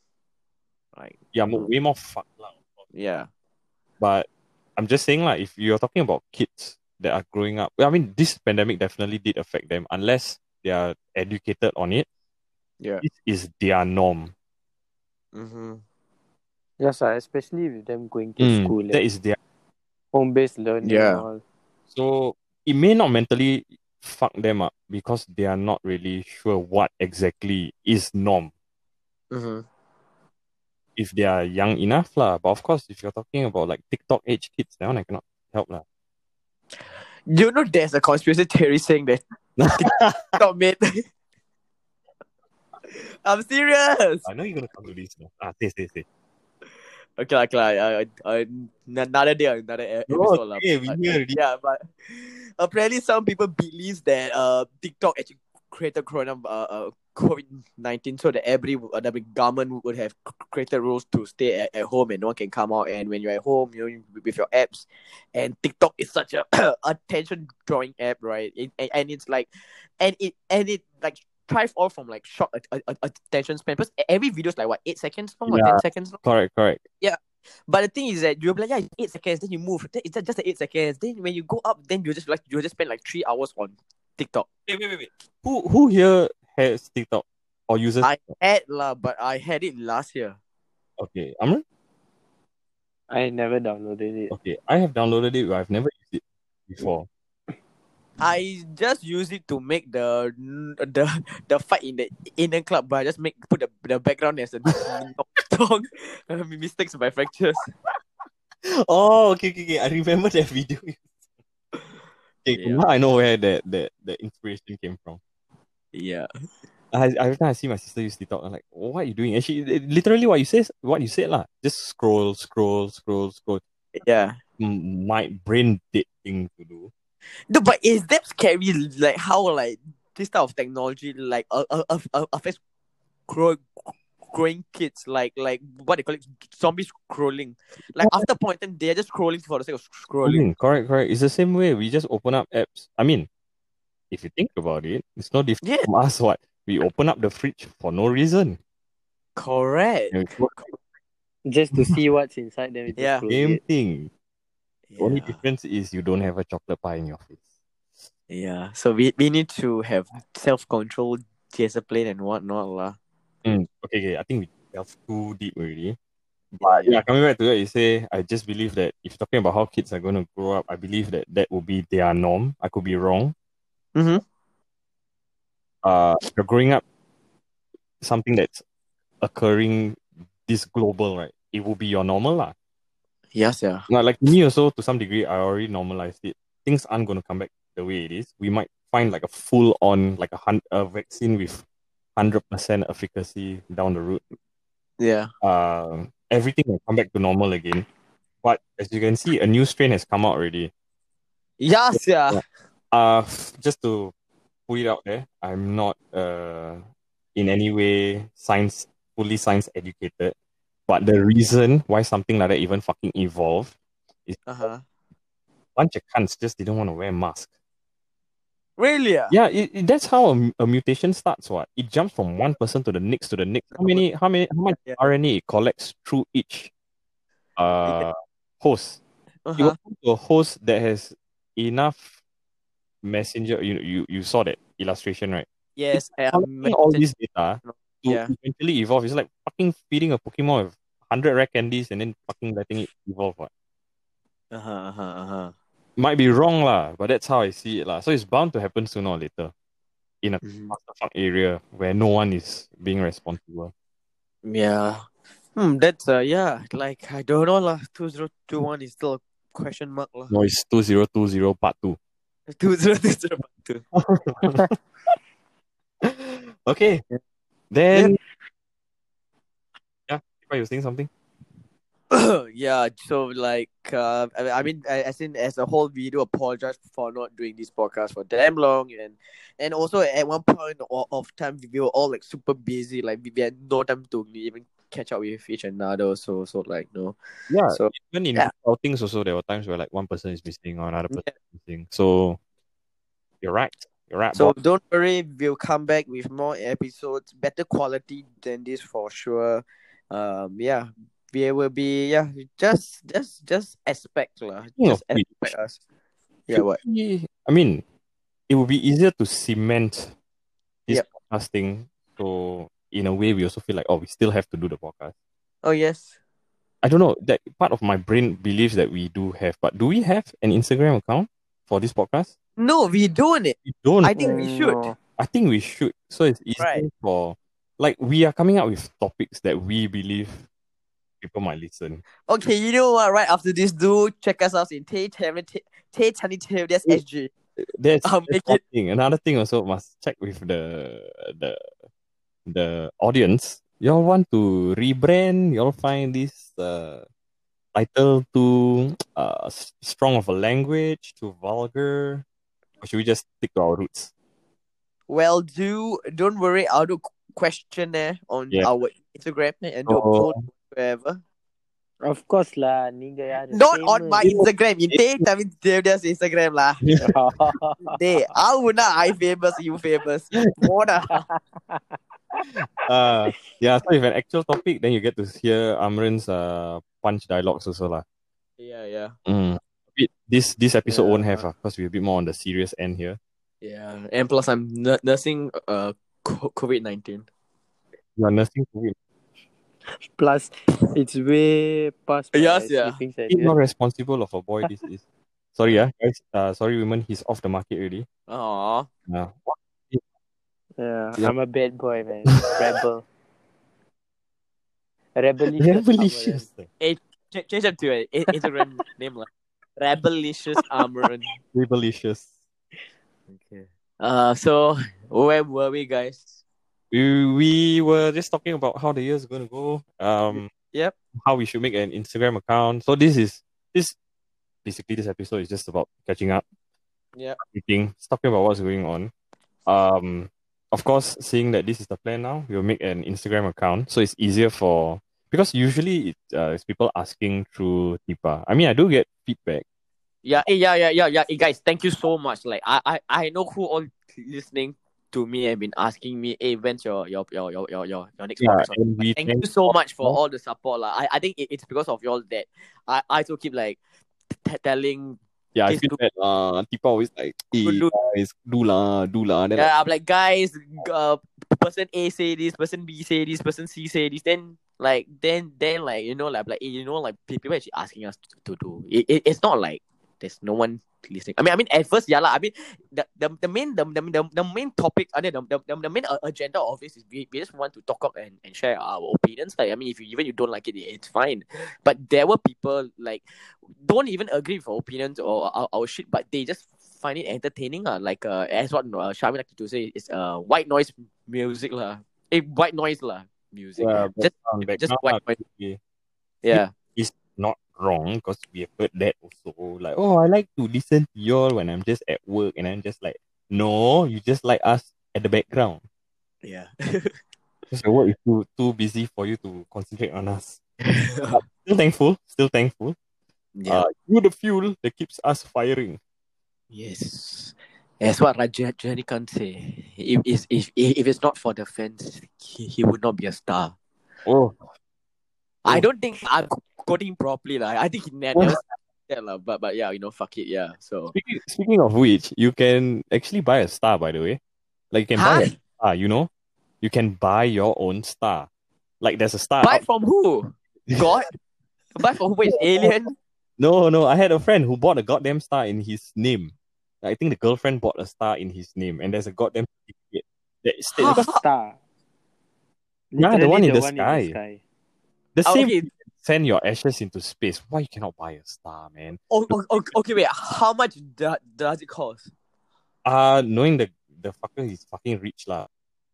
way more fucked lah. yeah. But I'm just saying like, if you're talking about kids that are growing up, I mean, this pandemic definitely did affect them unless they are educated on it. Yeah. This is their norm. Mm-hmm. Yes, especially with them going to school. That is their home-based learning. Yeah. And all. So it may not mentally fuck them up because they are not really sure what exactly is norm. Mm-hmm. If they are young enough lah. But of course, if you're talking about like TikTok age kids, that one I cannot help lah. You know, there's a conspiracy theory saying that TikTok made. I'm serious. I know you're gonna come to this. Say. Okay. Another day, another episode. Okay, we hear already. Yeah, but apparently some people believe that TikTok actually created COVID-19 so that the government would have created rules to stay at home and no one can come out. And when you're at home, with your apps, and TikTok is such a attention drawing app, right? And it's like, and it like thrive all from like short attention span. Because every video is like what, 8 seconds long or 10 seconds long? Correct. Yeah. But the thing is that you'll be like, yeah, 8 seconds, then you move. Then it's just 8 seconds. Then when you go up, then you just spend like 3 hours on TikTok. Wait. Who here has TikTok or uses? I had but I had it last year. Okay, Amr? I never downloaded it. Okay, I have downloaded it, but I've never used it before. I just use it to make the fight in the inner club, but I just put the background as a song. Mistakes by fractures. Oh, okay. I remember that video. Okay, Yeah. now I know where the inspiration came from. Yeah. Every time I see my sister use TikTok, I'm like, what are you doing? And she literally what you said lah. Just scroll. Yeah. My brain dead thing to do. No, but it's that scary, like how like this type of technology like affects growing kids, like what they call it, zombie scrolling. Like after a point, then they're just scrolling for the sake of scrolling. Correct. It's the same way. We just open up apps. I mean, if you think about it, it's no different Yeah, from us. What we open up the fridge for no reason. correct. You know, Just to see what's inside, then we just Yeah. close same it. thing. The only Yeah. difference is you don't have a chocolate pie in your face. Yeah. So we need to have self-control, discipline, and whatnot, lah. Okay. I think we delved too deep already. But yeah, coming back to what you say, I just believe that if you're talking about how kids are going to grow up, I believe that that will be their norm. I could be wrong. Mm-hmm. You're growing up, something that's occurring this global, right? It will be your normal, lah. Yes, yeah. Now, like me also, to some degree, I already normalized it. Things aren't going to come back the way it is. We might find like a full-on, like a vaccine with 100% efficacy down the road. Yeah. Everything will come back to normal again. But as you can see, a new strain has come out already. Yes, yeah. Just to put it out there, I'm not in any way fully science educated. But the reason why something like that even fucking evolved is a bunch of cunts just didn't want to wear masks. Really? Yeah. Yeah, that's how a mutation starts. What it jumps from one person to the next to the next. How much RNA it collects through each host? You go to a host that has enough messenger. You saw that illustration, right? Yes. Collecting all this data to eventually evolve. It's like fucking feeding a Pokemon with 100 rare candies and then fucking letting it evolve. What? Might be wrong lah, but that's how I see it lah. So it's bound to happen sooner or later in a clusterfuck area where no one is being responsible. Yeah. That's like I don't know lah. 2021 is still a question mark lah. No, it's 2020 part 2. 2020 part 2. Okay. Then you were saying something? Yeah, so like I mean as a whole, we do apologize for not doing this podcast for damn long, and also at one point of time we were all like super busy, like we had no time to even catch up with each another, so like no. Yeah, so even in outings also there were times where like one person is missing or another person is missing. So you're right. So don't worry, we'll come back with more episodes, better quality than this for sure. There will be just expect lah. Just expect us. Yeah, what? I mean, it would be easier to cement this podcasting. So in a way, we also feel like, we still have to do the podcast. Oh yes. I don't know. That part of my brain believes that we do have, but do we have an Instagram account for this podcast? No, we don't. We don't. I think we should. I think we should. So it's easier for like we are coming up with topics that we believe people might listen. Okay, you know what? Right after this, do check us out in SG. That's one thing. Another thing also must check with the audience. Y'all want to rebrand? Y'all find this title too strong of a language, too vulgar, or should we just stick to our roots? Well, don't worry. I'll do questionnaire on our Instagram and do a poll wherever. Of course lah, நீங்க யாரு? Not on my Instagram. In Devdas Instagram lah. I would not. I famous, you famous. Mona. So if an actual topic, then you get to hear Amran's punch dialogues also lah. Yeah. This episode won't have because we're a bit more on the serious end here. Yeah, and plus I'm nursing COVID-19. You are nursing COVID. Plus, it's way past my sleeping session. It's not responsible of a boy this is. Sorry, guys. Sorry, women. He's off the market already. Aww. I'm a bad boy, man. Rebel. Rebelicious. Hey, change it to an Instagram name like Rebelicious Amaran. Rebelicious. Okay. So where were we, guys? We were just talking about how the year is going to go. How we should make an Instagram account. So this episode is just about catching up. Yeah. It's talking about what's going on. of course, seeing that this is the plan now, we'll make an Instagram account so it's easier for because usually it's people asking through Tipa. I mean, I do get feedback. Yeah. Hey, guys, thank you so much. Like, I know who all listening to me and been asking me, hey, when's your next podcast? And we Thank you so much for all the support. I think it's because of y'all that I also keep like telling. Yeah, I this feel to- that Tipa always like, hey do- guys, do lah. Then Yeah, I'm like, guys, person A say this, person B say this, person C say this. Then like you know like people actually asking us to do. It's not like there's no one listening. I mean at first, yeah lah. I mean the main topic, the main agenda of this is we just want to talk up and share our opinions. Like, I mean, if you don't like it, it's fine. But there were people like don't even agree with our opinions or our shit, but they just find it entertaining. Like as what Shami like to say, is white noise music lah. White noise lah music. yeah, Just white noise. yeah. Yeah. It's not wrong because we have heard that also. Like, oh, I like to listen to y'all when I'm just at work, and I'm just like, no, you just like us at the background. Yeah. Because your work is too busy for you to concentrate on us. Still thankful. Yeah. You're the fuel that keeps us firing. Yes. That's what Rajanikanth say. If it's not for the fans, he would not be a star. Oh. I don't think I'm quoting properly. I think he never said that. But yeah, fuck it. Yeah. So Speaking of which, you can actually buy a star, by the way. Like, you can buy a star, You can buy your own star. Like, there's a star. Buy from who? God? Buy from who? Is Alien? No. I had a friend who bought a goddamn star in his name. I think the girlfriend bought a star in his name, and there's a goddamn certificate that states Star. Yeah, the one in the sky. In the sky. The same. Okay. Send your ashes into space. Why you cannot buy a star, man? Okay, wait. How much does it cost? Knowing the fucker is fucking rich lah.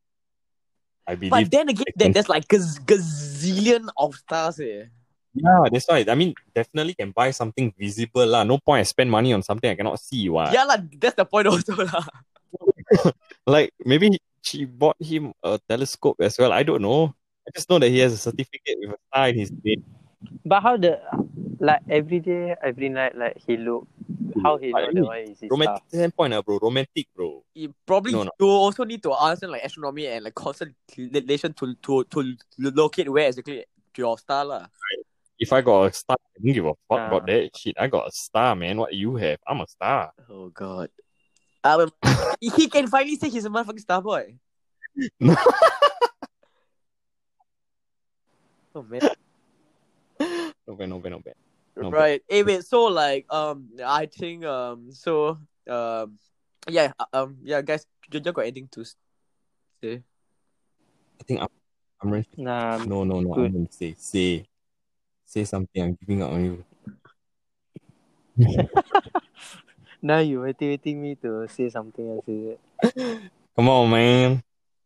I believe. But then again, there's like gazillion of stars here. Yeah, that's why. I mean, definitely can buy something visible lah. No point I spend money on something I cannot see. What? Yeah lah, that's the point also lah. Like, maybe she bought him a telescope as well. I don't know. I just know that he has a certificate with a star in his name. But how every day, every night, like he look, how he know that one is his romantic star? standpoint, bro. Romantic, bro. You probably No. you also need to understand like astronomy and like constellation to locate where exactly your star lah. If I got a star, I don't give a fuck about that shit. I got a star, man. What you have? I'm a star. Oh god. He can finally say he's a motherfucking star boy. Oh man. Not bad. Right. Hey, wait. So like I think yeah guys, you got anything to say? I think I'm ready. Nah, No. good. I'm gonna say something. I'm giving up on you. Now you motivating me to say something else, is it? Come on, man.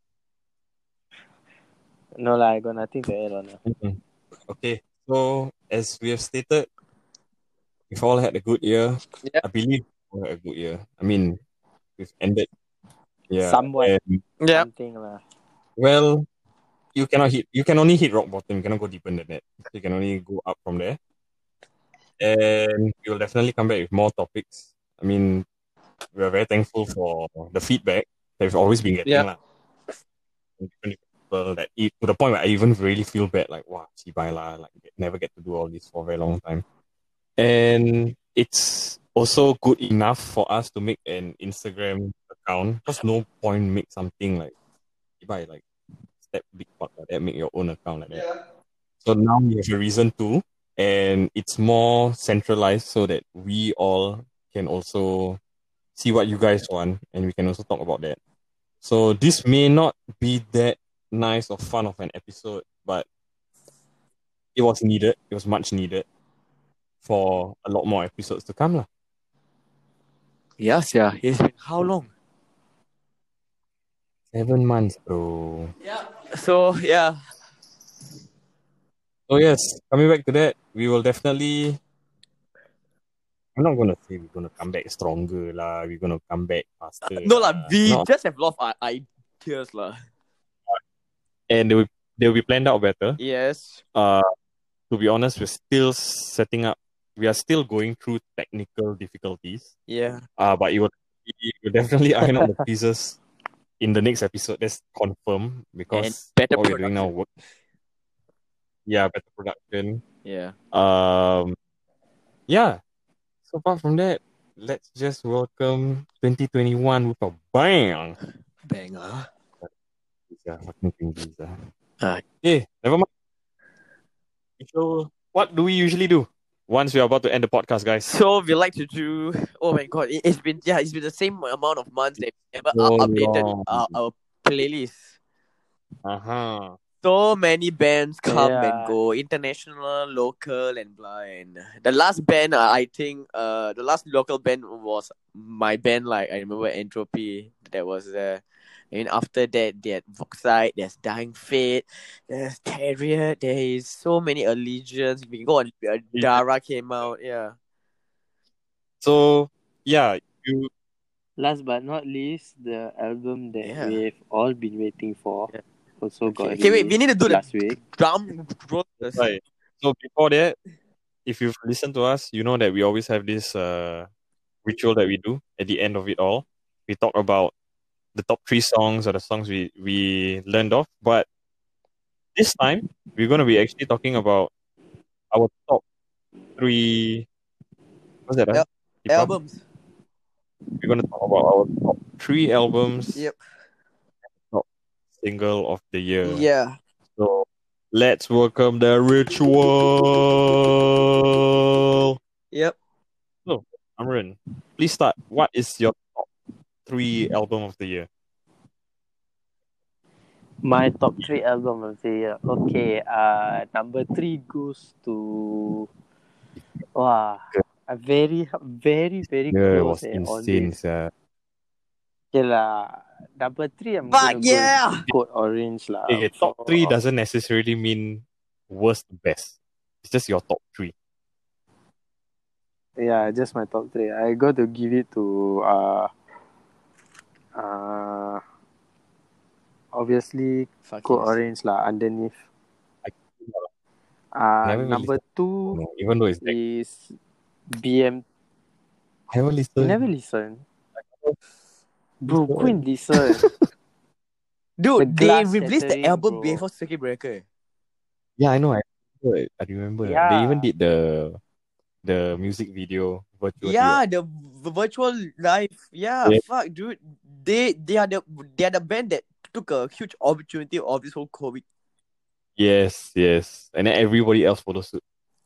No lah, I got nothing to add on. Okay, so as we have stated, we've all had a good year. Yeah. I believe we had a good year. I mean, we've ended. Yeah. Somewhat. and, Yeah. Something lah. well, you can only hit rock bottom. You cannot go deeper than that. You can only go up from there. And we will definitely come back with more topics. I mean, we are very thankful for the feedback that we've always been getting. Yeah. From different people that to the point where I even really feel bad, like, wow, cibai lah, like never get to do all this for a very long time. And it's also good enough for us to make an Instagram account. Because no point make something like cibai, like step big part like that, make your own account like that. Yeah. So now we have a reason to, and it's more centralized so that we all can also see what you guys want, and we can also talk about that. So this may not be that nice or fun of an episode, but it was needed. It was much needed for a lot more episodes to come lah. Yes, yeah. It's been how long? 7 months, bro. Yeah. So yeah. So yes, coming back to that, we will definitely. I'm not gonna say we're gonna come back stronger lah. We're gonna come back faster. No lah. We No. just have a lot of Tears lah. and they'll be planned out better. Yes. To be honest, we're still setting up. We are still going through technical difficulties. Yeah. But it will definitely iron out the pieces in the next episode. That's confirmed because And better what we're doing now production. better production. Yeah. Yeah. So apart from that, let's just welcome 2021 with a bang. Banger. Yeah, fucking thingies, Ah. Hey, never mind. So, what do we usually do once we are about to end the podcast, guys? So we like to do. Oh my god! It's been the same amount of months that we ever So updated long. our playlist. Uh-huh. So many bands come and Yeah. go, international, local, and blind. The last band, I think, the last local band was my band. Like I remember Entropy, that was there. And after that, there's Voxite, there's Dying Fate, there's Terrier. There is so many Allegiance. We can go on. Dara came out. Yeah. So, yeah, you Last but not least, the album that Yeah. we've all been waiting for Yeah. also got Okay, wait. We need to do last the week. drum roll first. right. So before that, if you've listened to us, you know that we always have this ritual that we do at the end of it all. We talk about the top 3 songs or the songs we learned off. But this time, we're going to be actually talking about our top 3. What's that? Deepa? Albums. We're going to talk about our top 3 albums. Yep. Top single of the year. Yeah. So let's welcome the ritual. Yep. So, Amran, please start. What is your top 3 album of the year? My top 3 album of the year. Okay, number 3 goes to a very, very, very Yeah, it close was on insane, this. sir. Okay lah. Number 3, I'm Fuck gonna go yeah! with Code Orange lah. Okay, top 3 doesn't necessarily mean worst to best. It's just your top 3. Yeah, just my top 3. I got to give it to obviously Fuck Code yes. Orange lah. Underneath. Never really Number 2 No, even though it's like, is BM. I haven't You listened. never listen, bro. Listen. Go and listen. Dude, The they glass released the shattering, album bro. before Circuit Breaker. Yeah, I know. I remember. Yeah. They even did the music video virtually. Yeah, the virtual live. Yeah, Yeah. fuck, dude. They are the band that took a huge opportunity of this whole COVID. Yes. And then everybody else followed suit.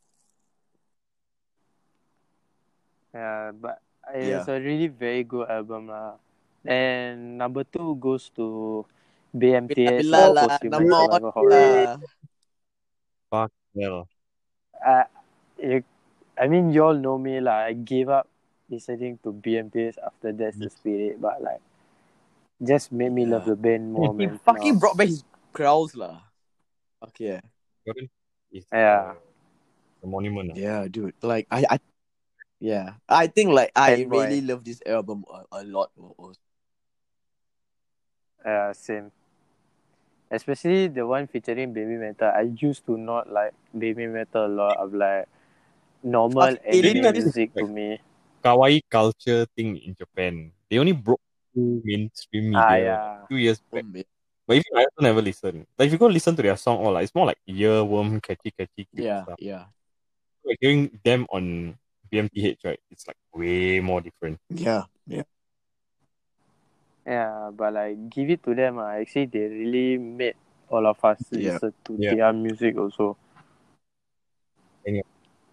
Yeah, but it's Yeah. a really very good album lah. And number 2 goes to BMTS Bila lah, Posthumous nama Survival Horror. lah. Fuck hell. I mean, you all know me lah. I gave up listening to BMTS after That's the Spirit, but like, just made me love the band more. He man. fucking Now. brought back his growls lah. Okay. It's, Yeah. a monument. Yeah, dude. Like I think like I Fanboy. really love this album a lot. Yeah, same. Especially the one featuring Baby Metal. I used to not like Baby Metal a lot. Of like normal Fuck, it anime is- music to me. Kawaii culture thing in Japan. They only broke through mainstream media Yeah. 2 years back. Man. But even I also never listened. Like if you go listen to their song, or like it's more like earworm, catchy, cute Yeah, stuff. yeah. Like hearing them on BMTH, right? It's like way more different. Yeah. Yeah, but like give it to them. Actually, they really made all of us Yeah. listen to Yeah. their music also. Yeah.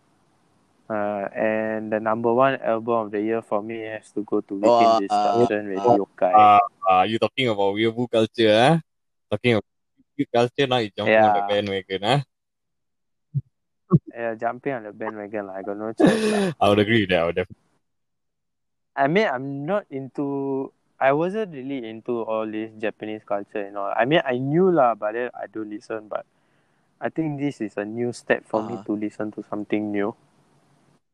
And the number 1 album of the year for me has to go to Within Destruction with Yokai. You talking about weeaboo culture, huh? Talking about weeaboo culture, now you jumping on the Yeah. bandwagon, huh? Yeah, jumping on the bandwagon. I got no choice. Lah. I would agree with that. I would definitely. I mean, I wasn't really into all this Japanese culture and all. I mean, I knew lah, but then I don't listen. But I think this is a new step for me to listen to something new.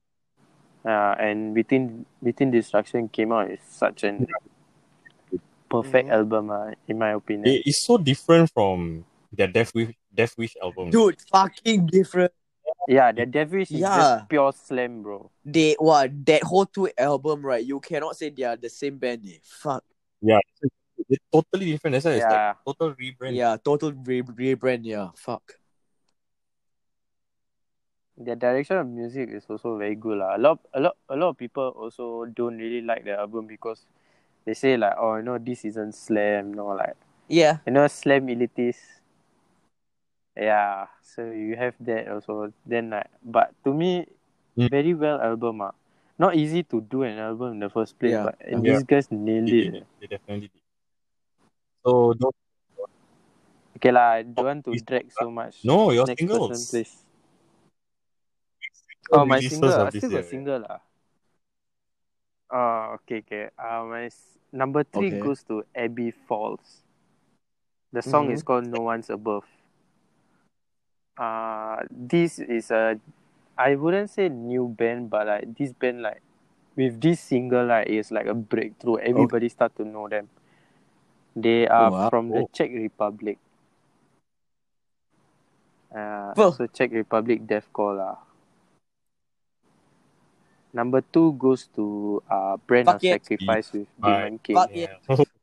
And Within Destruction came out is such an perfect Mhm. album, in my opinion. It's so different from their Death Wish album. Dude, fucking different. Yeah, the Deathwish is just Yeah. pure slam, bro. That whole two album, right? You cannot say they are the same band. Fuck. Yeah, it's totally different. That's why it's Yeah. like total rebrand. Yeah, total rebrand. Yeah, fuck. The direction of music is also very good, lah. A lot of people also don't really like the album because they say like, oh, this isn't slam, like, Yeah. slam elitist. Yeah, so you have that also. Then like, but to me, very well album, not easy to do an album in the first place, Yeah. but these guys nailed it. They definitely did. So don't. Okay lah, I don't want to drag so much. No, your Next singles. person, please. Oh, my Releases single. of I this still year. got single lah. Oh, okay. Number 3 Okay. goes to Abbey Falls. The song is called No One's Above. This is I wouldn't say new band, but like this band, like with this single, like is like a breakthrough. Everybody start to know them. They are from the Czech Republic. So Czech Republic deathcore lah. Number 2 goes to Brand of Sacrifice with Demon King. Fuck yeah.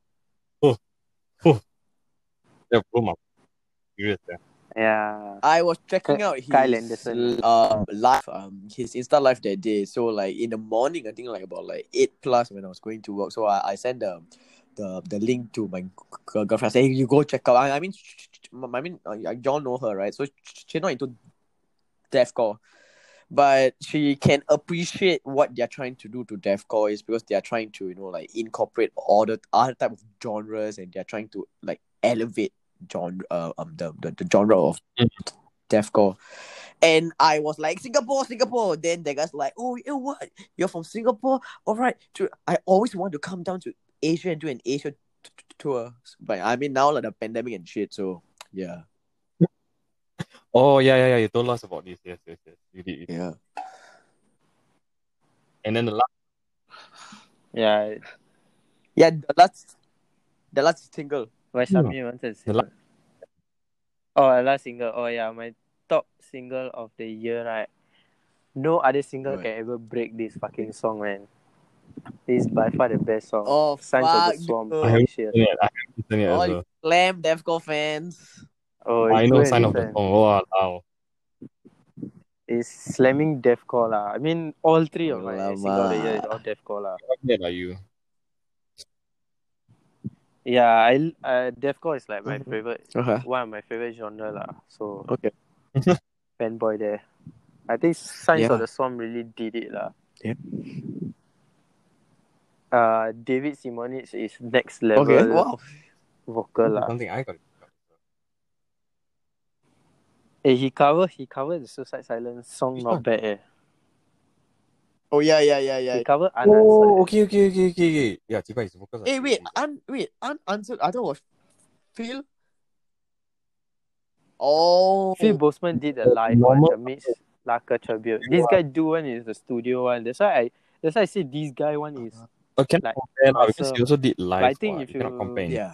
Yeah, bro, my serious. Yeah. I was checking out Kyle his Anderson. live, his Insta live that day. So like in the morning, I think like about like 8+ when I was going to work. So I sent the link to my girlfriend. I said, hey, you go check out. I mean, y'all know her, right? So she's not into deathcore, but she can appreciate what they're trying to do to deathcore is because they are trying to like incorporate all the other type of genres, and they're trying to like elevate genre the genre of deathcore. And I was like, Singapore. Then the guy's like, oh, you know what? You're from Singapore? All right. I always want to come down to Asia and do an Asia tour. But I mean, now like the pandemic and shit. So yeah. Oh yeah. You told us about this. Yes. You did. Yeah. And then the last. Yeah. Yeah. The last single. Why Shami wanted to single? Last single. Oh yeah, my top single of the year, right? No other single can ever break this fucking song, man. This is by far the best song. Oh, Signs of fuck, the Swamp. I haven't listened yet as all well. slam deathcore fans. Oh, I know Sign of the Swamp. Wow. It's slamming deathcore lah. I mean, all three of my single of the year is all deathcore lah. What are you? Yeah, deathcore is like my favorite, one of my favorite genre lah. So fanboy there. I think Signs of the Swamp really did it lah. Yeah. David Simonich is next level vocal lah. Something I got. He covered the Suicide Silence song. Which not one? Bad. Oh yeah. He covered Unanswered. Okay. Yeah, Chiba is vocal. Unanswered. I thought it was Phil. Oh. Phil Boseman did a live one, the Mitch Laka tribute. This guy do one is the studio one. That's why I say this guy one is. Can like, compare now because he also did live. But I think if you cannot compare.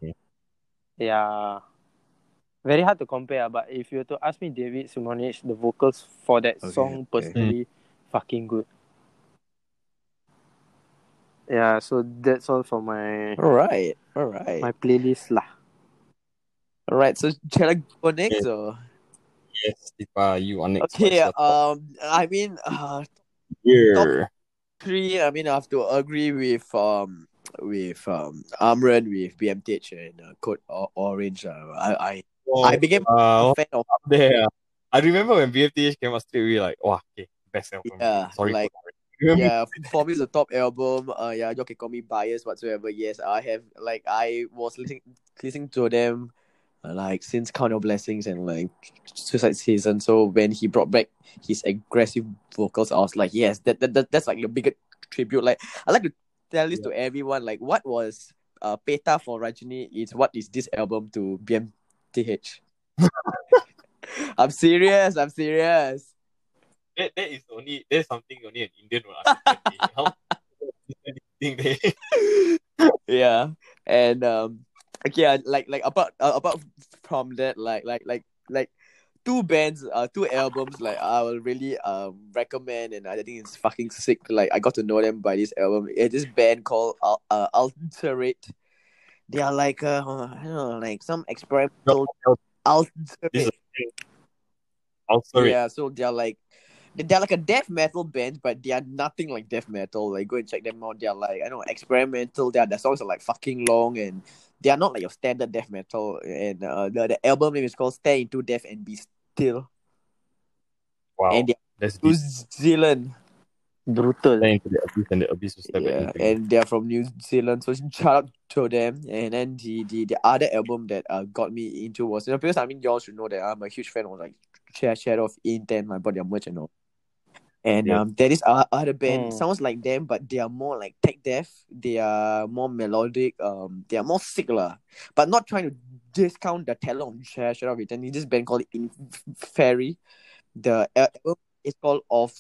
Yeah. Very hard to compare, but if you were to ask me David Simonich, the vocals for that song personally fucking good. Yeah, so that's all for my Alright. my playlist lah. Alright, so shall I go next or? Yes, Tipa, you are next. Okay, I mean top 3, I mean I have to agree with Amran, with BMTH and Code Orange. I became a fan of there. I remember when BFTH came out straight away, like, wow, okay, best album. Yeah, sorry. like, for me it's the top album. You can call me biased whatsoever. Yes, I was listening to them like since Count Your Blessings and like Suicide Season. So when he brought back his aggressive vocals, I was like, yes, that's like the biggest tribute. Like, I like to tell this to everyone, like, what was Peta for Rajini is what is this album to BMTH. I'm serious. That's something only an Indian will understand. How think they Yeah, and okay, like apart from that, like two bands, two albums, like I will really recommend, and I think it's fucking sick. Like I got to know them by this album. It's this band called Alterate. They are like I don't know, like some experimental This is Alterate. also it. Yeah, so they're like a death metal band, but they are nothing like death metal. Like go and check them out. They're like, I don't know, experimental. Their songs are like fucking long, and they are not like your standard death metal. And the album name is called Stare Into Death and Be Still. Wow, And they're that's New deep. Zealand. Brutal. Stay into the abyss, and the abyss will step back Yeah, into you. and they're from New Zealand. So shout out to them. And then the other album that got me into was, because I mean y'all should know that I'm a huge fan of like Shadow of Intent. I bought their merch and all. And Yeah. there is other band sounds like them, but they are more like tech death. They are more melodic. They are more sick lah. But not trying to discount the talent of Shadow of Eternity. This band called Inferi. The album is called Of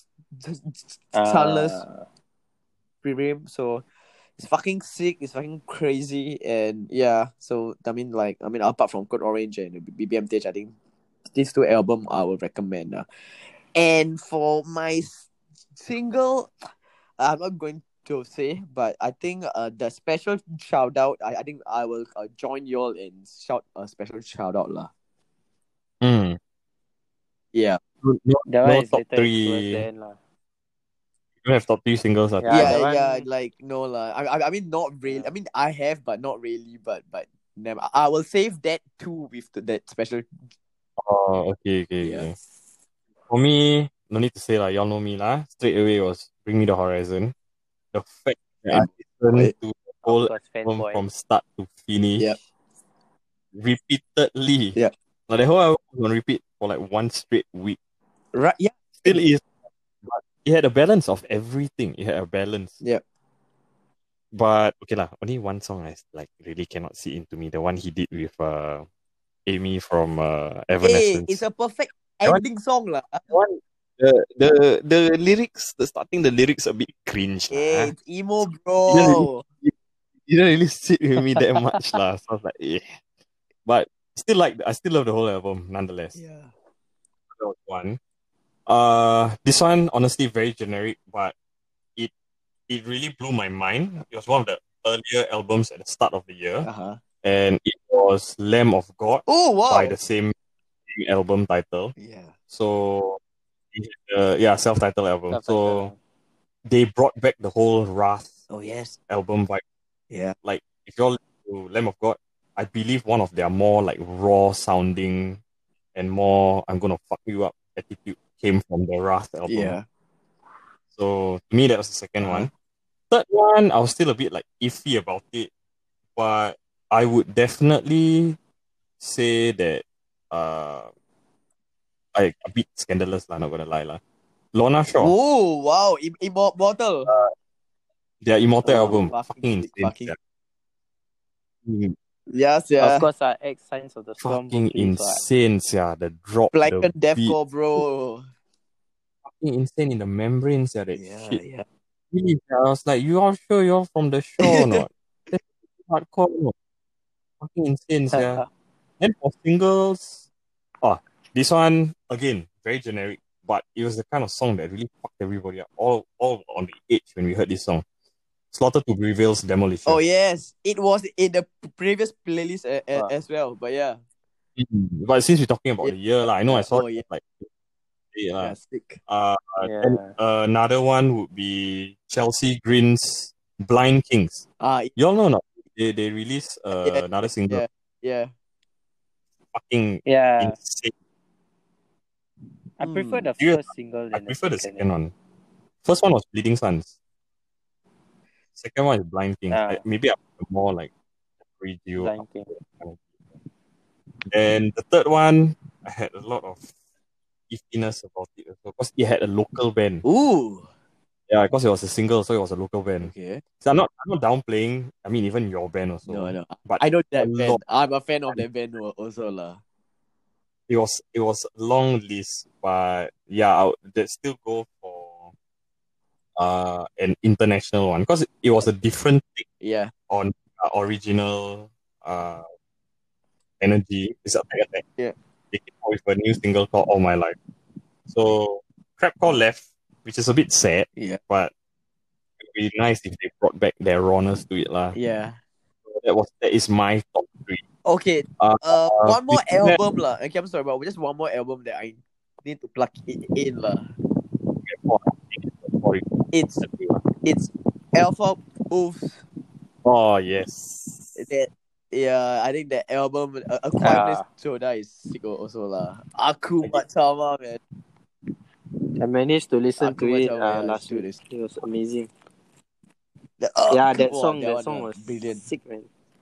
Sunless Dream. So it's fucking sick. It's fucking crazy, and yeah. So I mean, apart from Code Orange and BBMTH, I think these two albums I would recommend. And for my single, I'm not going to say, but I think the special shout out, I think I will join you all and shout a special shout out lah. Mm. Yeah. That one No is top later towards the three. end lah. You don't have top three singles. Yeah, Yeah, that yeah, one- like no lah. I mean not really. Yeah. I mean I have, but not really. But never. I will save that too with that special. Oh, okay. Yeah. For me, no need to say lah. Y'all know me lah. Straight away was Bring Me the Horizon. The fact that I listened to the whole Of course, album fanboy. from start to finish Yep. repeatedly. Yep. Like the whole album was on repeat for like one straight week. Right. Yeah. Still is. But it had a balance of everything. It had a balance. Yep. But okay lah, only one song I like really cannot see into me. The one he did with Amy from Hey, Evanescence. it's a perfect That one- ending song lah. One, the lyrics, the lyrics a bit cringe Hey, lah. it's emo, bro. It didn't really sit with me that much lah. So I was like, eh. But I still love the whole album nonetheless. Yeah. That was one. This one honestly very generic, but it really blew my mind. It was one of the earlier albums at the start of the year, and it was Lamb of God Oh wow. by the same album title. Yeah. So, self-titled album. So Self-titled. they brought back the whole Wrath Oh yes. album vibe. Yeah. Like if you're to Lamb of God, I believe one of their more like raw sounding and more I'm gonna fuck you up attitude came from the Wrath album. Yeah. So to me that was the second one. Third one, I was still a bit like iffy about it, but I would definitely say that a bit scandalous lah, not gonna lie lah. Lorna Shaw, Oh wow. Immortal. their Immortal Oh, album, fucking fucking sick, insane. fucking- Yeah. Yes, yeah. Of course, X Signs of the Storm. Fucking vocalist, what? insane, yeah. The drop, Plankton the beat, Deathcore, bro. fucking insane in the membranes, yeah. That Yeah, shit. yeah. Really, I was like, you all sure you're from the show or not? That's hardcore, no? Fucking insane, yeah. Then for singles, this one again very generic, but it was the kind of song that really fucked everybody up. All on the edge when we heard this song. Slaughter to Prevail's Demolition. Oh yes, it was in the previous playlist Wow. as well. But yeah, But since we're talking about the year, I know I saw Oh, it yeah. like yeah, sick. then, another one would be Chelsea Green's Blind Kings. Y'all know or not? They released Yeah, another single. Yeah. Fucking Yeah, insane. I prefer the Yeah, first single I than prefer the second one. First one was Bleeding Suns. Second one is Blind Kings. Maybe I'm more like review. Blind King. And the third one, I had a lot of iffiness about it because it had a local band. Ooh. Yeah, because it was a single, so it was a local band. Okay. So I'm not downplaying. I mean, even your band also. No. But I know that a band. lot. I'm a fan of that band also lah. It was a long list, but yeah, that'd still go for an international one because it was a different take Yeah. on original energy. It's Attack. Yeah. They came out with a new single called All My Life. So Crabcore left, which is a bit sad, Yeah. but it would be nice if they brought back their rawness to it lah. Yeah. So that is my top 3. Okay. One more before that- album lah. Okay, I'm sorry, but just one more album that I need to plug it in lah. It's Alpha Wolf. Oh yes. That I think that album A Quiet Place Soda is sick also lah. Aku Macama, man. I managed to listen Aku to it Macama, yeah, last dude, week. It was amazing. That That one song was brilliant. sick, man.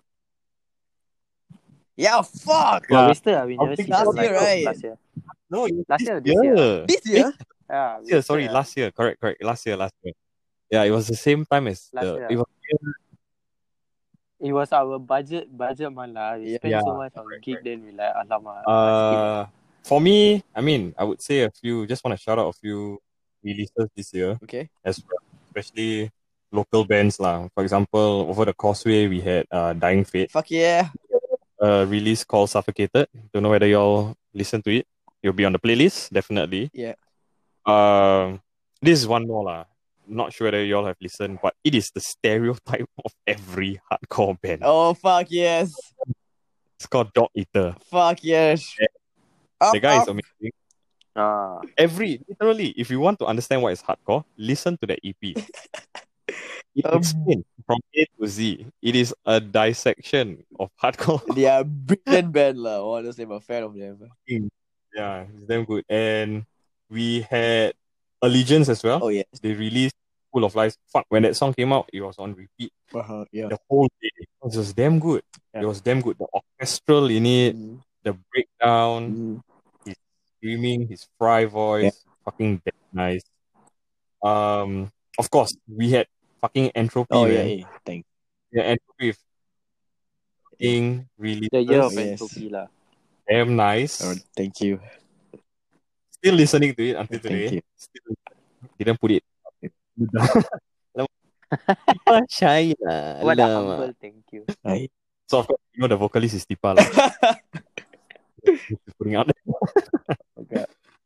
Yeah, fuck. But wasted, we never think see last the year, live right? last year. No, Last year or this year? This year? Yeah, Yeah, sorry, last year. Correct. Last year. Yeah, it was the same time as Last year. it was It was our budget month lah. We spent so much on gig, then we like, alamak. For me, I mean, I would say just want to shout out a few releases this year Okay. as well, especially local bands lah. For example, over the Causeway, we had Dying Fate, Fuck yeah. a release called Suffocated. Don't know whether y'all listen to it. It'll be on the playlist, definitely. Yeah. This is one more lah. Not sure whether y'all have listened, but it is the stereotype of every hardcore band. Oh, fuck yes. It's called Dog Eater. Fuck yes. The guy is amazing. Ah. Literally, if you want to understand what is hardcore, listen to the EP. It explains from A to Z. It is a dissection of hardcore. They are brilliant band lah. Honestly, I'm a fan of them. Yeah, it's damn good. And we had Allegiance as well. Oh yes. They released Full of Lies. Fuck, when that song came out, it was on repeat Yeah. the whole day. It was just damn good. Yeah. It was damn good. The orchestral in it, the breakdown, his screaming, his fry voice, fucking damn nice. Of course, we had fucking Entropy. Oh man. yeah. Thanks. Yeah, Entropy fucking releases. The year of Yes. Entropy lah. Damn nice. Oh, thank you. Still listening to it until Thank today. you. Still didn't put it. Shy lah. What a humble thank you. So of course, the vocalist is Tipa lah. Putting out there. Okay.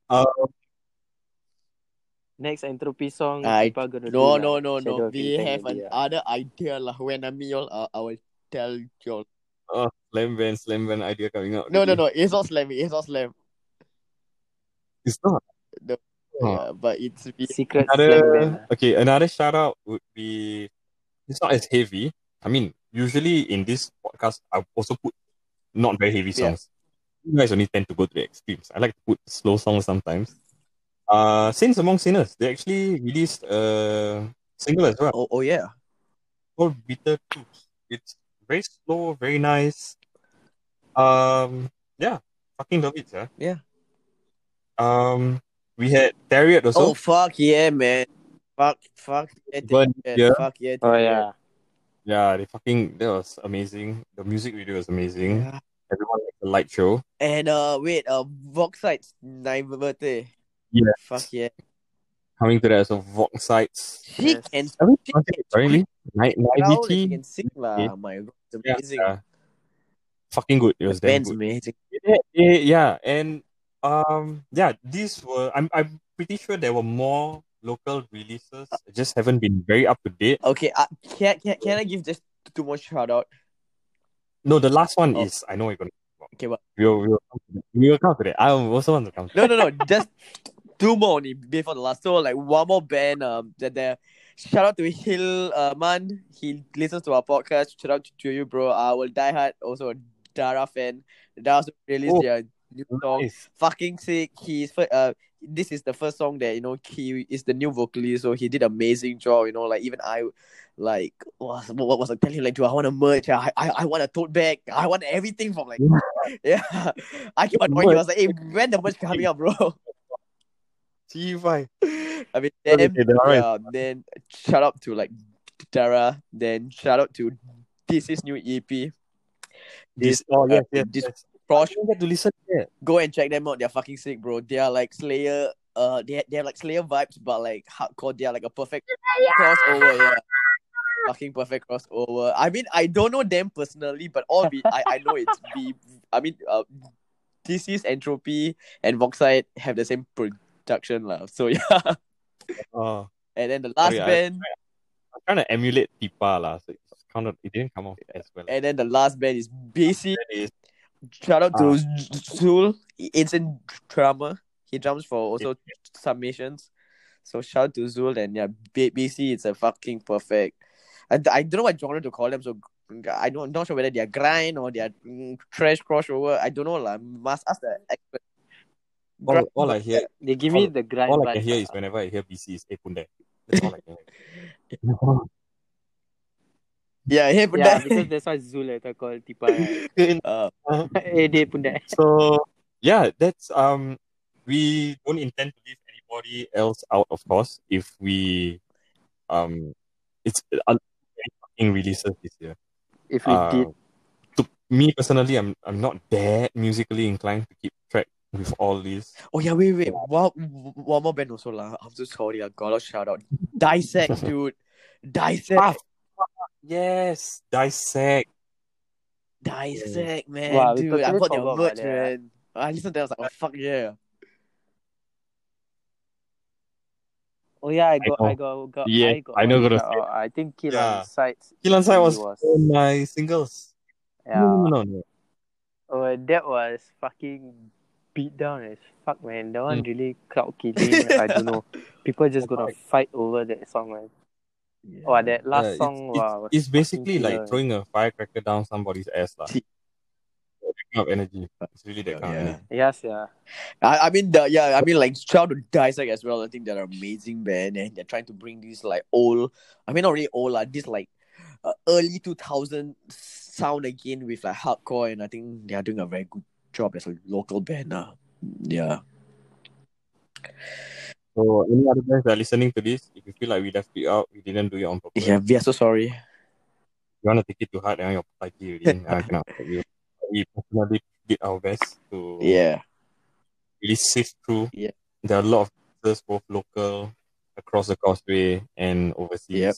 Next Entropy song, No. Shadow of We have Infinity, another idea lah. When I meet y'all, I will tell y'all. Slam band idea coming out. No. It's not Slam. It's not Slam. It's not. No. Yeah, but it's Secret Slam band. Another shout out would be, it's not as heavy. I mean, usually in this podcast, I also put not very heavy songs. You guys only tend to go to the extremes. I like to put slow songs sometimes. Saints Among Sinners, they actually released a single as well. Oh yeah. Called Bitter Truths. It's very slow, very nice. Yeah, fucking love it, yeah. Yeah. We had Tariot also. Oh fuck yeah, man. Fuck yeah. Burn Year. Fuck yeah. Oh yeah. Yeah, that was amazing. The music video was amazing. Yeah. Everyone liked the light show. And Voxites 9 birthday. Yeah. Fuck yeah. Coming to that, so Voxites. Sick and Apparently, crowd Naivety. and sick lah. My God, it's amazing. Yeah. Fucking good. It The was damn band's good. amazing. Yeah, and these were. I'm pretty sure there were more local releases. Just haven't been very up to date. Okay, can I give just too much shout out? No, the last one is. I know you're gonna. Okay, what? We will come to that. I also want to come to that. No. Just two more only before the last. So like one more band. That shout out to Hill Man. He listens to our podcast. Shout out to you, bro. Our diehard also a Dara fan. Dara also released their new song. Nice. Fucking sick. This is the first song that he is the new vocalist, so he did an amazing job. Like even I, like what was I telling you? Like, do I want a merch? I want a tote bag. I want everything from like yeah. I keep on going. I was like, hey, when the merch coming up, bro? T5. I mean, then shout out to like Tara. Then shout out to this new EP. This yes. Frosh. I didn't get to listen to it. Go and check them out. They're fucking sick, bro. They are like Slayer they have like Slayer vibes, but like hardcore. They are like a perfect crossover. Yeah, fucking perfect crossover. I mean, I don't know them personally, but I know it's V. I mean, DC's Entropy and Voxite have the same production lah. So yeah, Oh, and then the last sorry, band, I'm trying to emulate Tipa lah, so it's kind of it didn't come off as well. and then the last band is Basie. That is Shout out to Zul, Instant Drummer. He drums for also submissions. So shout out to Zul, and yeah, Basie it's a fucking perfect. I don't know what genre to call them. So I'm not sure whether they are grind or they are trash crossover. I don't know lah. Must ask the expert. all I hear. They give me the grind. All I can hear is whenever I hear BC is Punde. That's all I can hear. Yeah, because that's why Zul later called Tipa. Right? Punde. So yeah, that's we don't intend to leave anybody else out, of course. If we it's fucking releases this year. If we did, to me personally, I'm not that musically inclined to keep track with all these. Oh yeah, wait. One more band also lah. I'm so sorry. I got a shout out. Dissect, dude. Dissect. Yes, Dissect, man. Wow, we dude, I totally bought their forgot merch, about that. man. I listened to it, I was like, oh fuck yeah. Oh yeah, I know. I think Kilan Sides. Kilan Side was on my singles. Yeah. No. Oh, that was fucking beat down as fuck, man. That one really crowd killing. I don't know. People just gonna fight over that song, man. Yeah. Oh, that last song it's basically like throwing a firecracker down somebody's ass lah. That kind of energy. It's really that kind of energy. Yes, yeah. I mean, like shout out to Dissect as well. I think they're an amazing band, and they're trying to bring these like old. I mean, not really old lah. This like early 2000s sound again with like hardcore, and I think they are doing a very good job as a local band now. Yeah. So any other bands that are listening to this, if you feel like we left it out, we didn't do it on purpose. Yeah, we are so sorry. You want to take it too hard, and you're already. I cannot help you. We personally did our best to really sift through. Yeah. There are a lot of actors, both local, across the causeway, and overseas. Yep.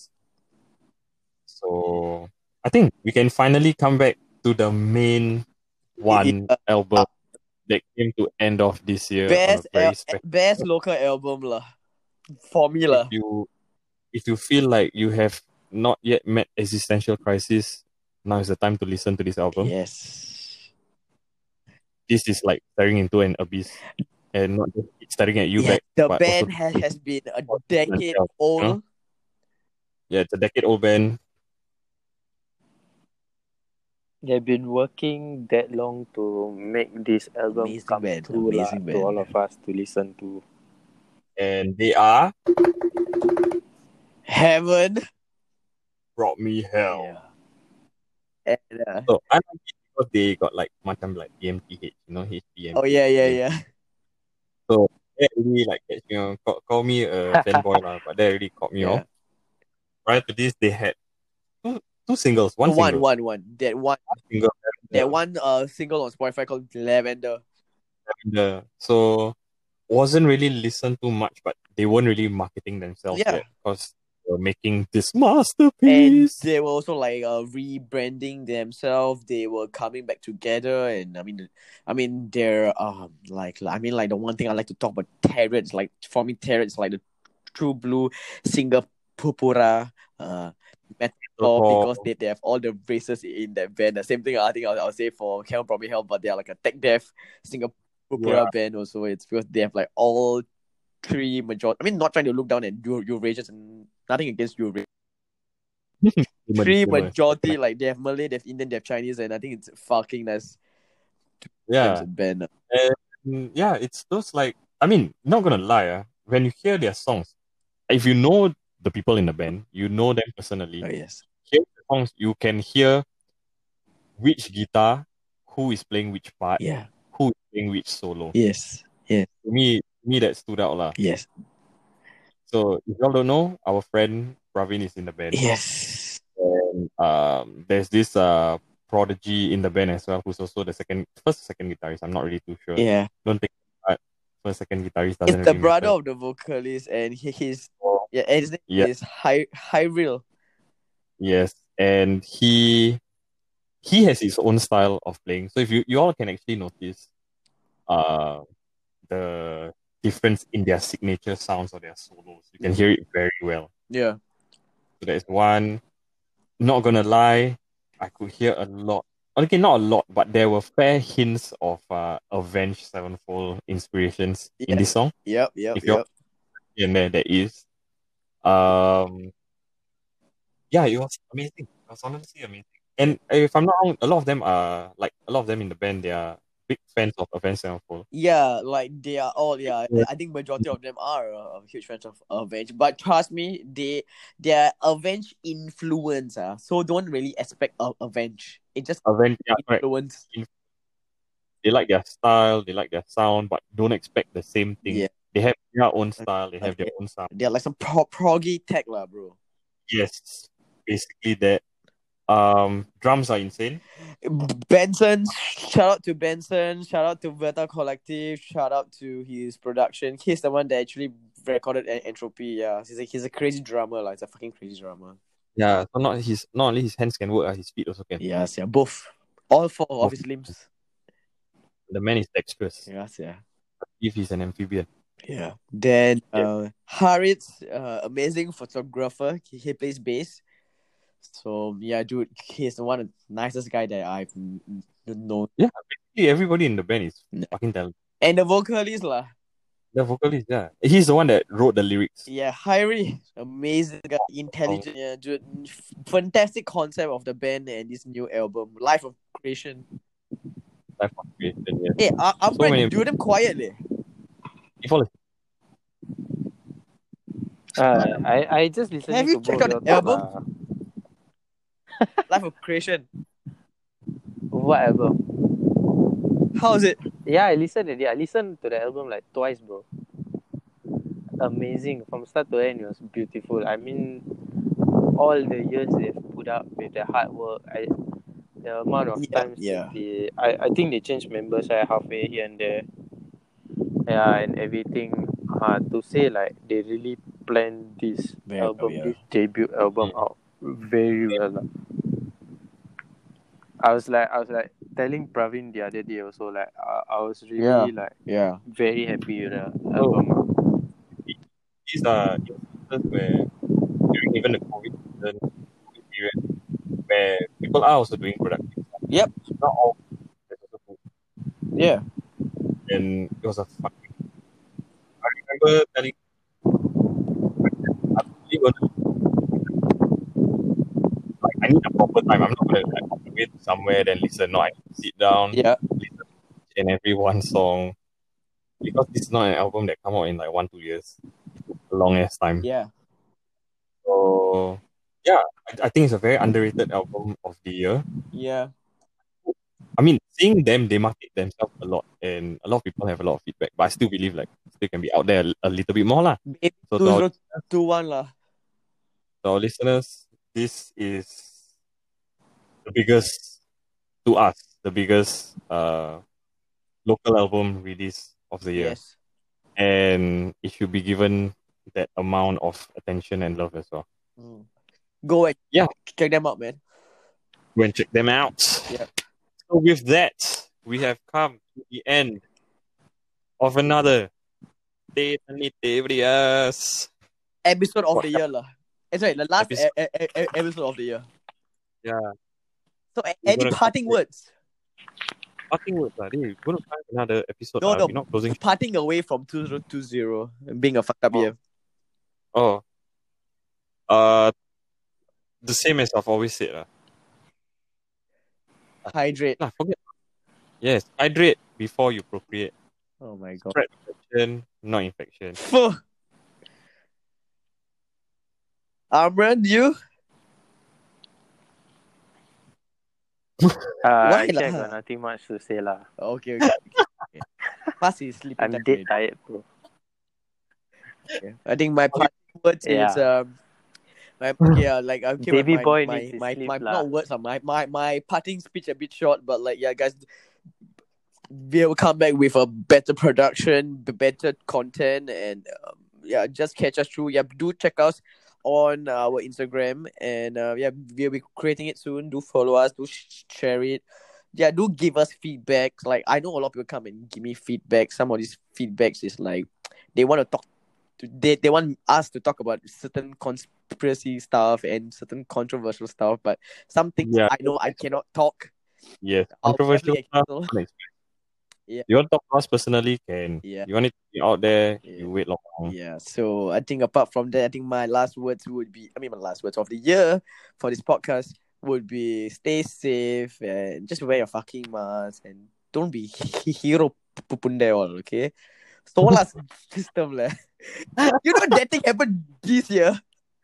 So I think we can finally come back to the main album that came to end of this year. Best local album lah. For me lah. If you feel like you have not yet met existential crisis, now is the time to listen to this album. Yes. This is like staring into an abyss, and not just staring at you back. The band has been a decade old. You know? Yeah, it's a decade-old band. They've been working that long to make this album come true to all of us to listen to. And they are Heaven Brought Me Hell. Yeah. And, so I like it because they got like macam like DMTH, HDM. Oh yeah. So that really like call me a fanboy lah, but that really caught me off. Prior to this, they had two singles. One. That one single on Spotify called Lavender. So wasn't really listened to much, but they weren't really marketing themselves yet because they were making this masterpiece. And they were also like rebranding themselves. They were coming back together, and I mean they're like the one thing I like to talk about Terrence. Like for me, Terrence like the true blue singer Purpura metal because they have all the races in that band. The same thing I think I'll say for Heaven Brought Me Hell, but they are like a tech deaf singer Purpura band also. It's because they have like all three majority. I mean, not trying to look down at Eurasians and nothing against Eurasians. Three majority, like they have Malay, they have Indian, they have Chinese, and I think it's fucking nice. Band. It's those like, I mean, not gonna lie, when you hear their songs, if you know the people in the band, you know them personally. Oh yes. Hear the songs, you can hear which guitar, who is playing which part, who is playing which solo. Yes. To me that stood out lah. Yes. So if y'all don't know, our friend Praveen is in the band. Yes. And there's this prodigy in the band as well, who's also the first or second guitarist. I'm not really too sure. Yeah. Don't think that. first, second guitarist It's doesn't the really brother matter. of the vocalist, and his So, and his name yeah, is Hyrule. yes, and he has his own style of playing. So if you all can actually notice, the difference in their signature sounds or their solos, you can hear it very well. Yeah. So there's one. Not gonna lie, I could hear a lot. Okay, not a lot, but there were fair hints of Avenged Sevenfold inspirations in this song. Yep. If you're here and there is. Yeah, it was amazing. It was honestly amazing. And if I'm not wrong, a lot of them in the band, they are big fans of Avenged Sevenfold. Yeah, like they are all. Yeah, Yeah. I think majority of them are huge fans of Avenged. But trust me, they are Avenged influence. So don't really expect Avenged. It just Avenged, yeah, correct. influence. They like their style, they like their sound, but don't expect the same thing. Yeah. They have their own style, they have their own sound. They're like some proggy tech lah, bro. Yes, basically that. Drums are insane. Benson, shout out to Benson, shout out to Verta Collective, shout out to his production. He's the one that actually recorded Entropy. Yeah, he's a crazy drummer, like it's a fucking crazy drummer. Yeah, so not only his hands can work, his feet also can. Yes, yeah, both. All four of his limbs. The man is dexterous. Yes, yeah. If he's an amphibian. Yeah. Then Haritz, amazing photographer. He plays bass. So yeah, dude, he's one of the nicest guy that I've known. Yeah, basically everybody in the band is fucking talented. And the vocalist lah. The vocalist, yeah. He's the one that wrote the lyrics. Yeah, Hyrie, amazing guy, intelligent, yeah, dude. Fantastic concept of the band and this new album, Life of Creation. Life of Creation, yeah. Hey, I'm So going to do them quietly. I just listened Have to you both checked out your the album? Life of Creation. What album? How is it? Yeah, I listened to it. I listened to the album like twice, bro. Amazing. From start to end, it was beautiful. I mean, all the years they've put up with their hard work, the amount of times I think they changed members halfway here and there. Yeah, and everything. To say like they really planned this this debut album out very well. I was like telling Praveen the other day also, like I was really very happy with the album. These are instances where during even the COVID period where people are also doing productive stuff. Yep. Not all. Yeah. And it was a fucking. I remember telling I need a proper time. I'm not gonna wait somewhere then listen. No, I need to sit down, listen to each and every one song. Because this is not an album that come out in like 1-2 years. A long ass time. Yeah. So yeah, I think it's a very underrated album of the year. Yeah. I mean, seeing them, they market themselves a lot, and a lot of people have a lot of feedback. But I still believe like they can be out there a little bit more lah. So 2021 lah. To our listeners, this is the biggest to us, the biggest local album release of the year. Yes. And it should be given that amount of attention and love as well. Go and check them out, man. Go and check them out. Yeah. So with that, we have come to the end of another episode of the year lah. Sorry, the last episode of the year. Yeah. So any parting words? Parting words, we're going to find another episode. No, we're not closing. Parting away from 2020 being a fucked up year. Oh. The same as I've always said. Hydrate. Forget. Yes, hydrate before you procreate. Oh my god. Spread infection, not infection. Amran, you? I got nothing much to say lah. Okay. Pass is sleeping. I'm dead tired, bro. Okay. I think my parting words is baby boy needs to sleep not words my parting speech a bit short, but like guys, we'll come back with a better production, better content, and just catch us through. Yeah, do check us on our Instagram, and we'll be creating it soon. Do follow us, do share it. Yeah, do give us feedback. Like, I know a lot of people come and give me feedback. Some of these feedbacks is like they want to talk. They want us to talk about certain conspiracy stuff and certain controversial stuff, but some things Yeah. I know I cannot talk. Yes, I'll controversial definitely stuff. cancel. Yeah. You want to talk to us personally, can. Yeah. You want it to be out there, Yeah. you wait long. Yeah, so I think apart from that, I think my last words would be, my last words of the year for this podcast would be stay safe and just wear your fucking mask and don't be hero pupunde all, okay? Solar system lah. You know that thing happened this year.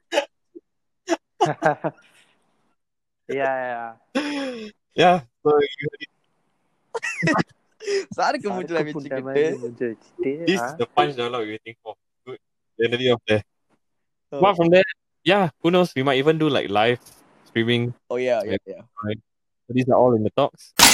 Yeah. Yeah, so you heard it. Sarukku munjula Sarukku punta mari vechikittu. muncul cerita. This is the punch dialogue we're waiting for. Good. Generally of there. Oh. Apart from that, yeah, who knows? We might even do like live streaming. Oh yeah. So these are all in the talks.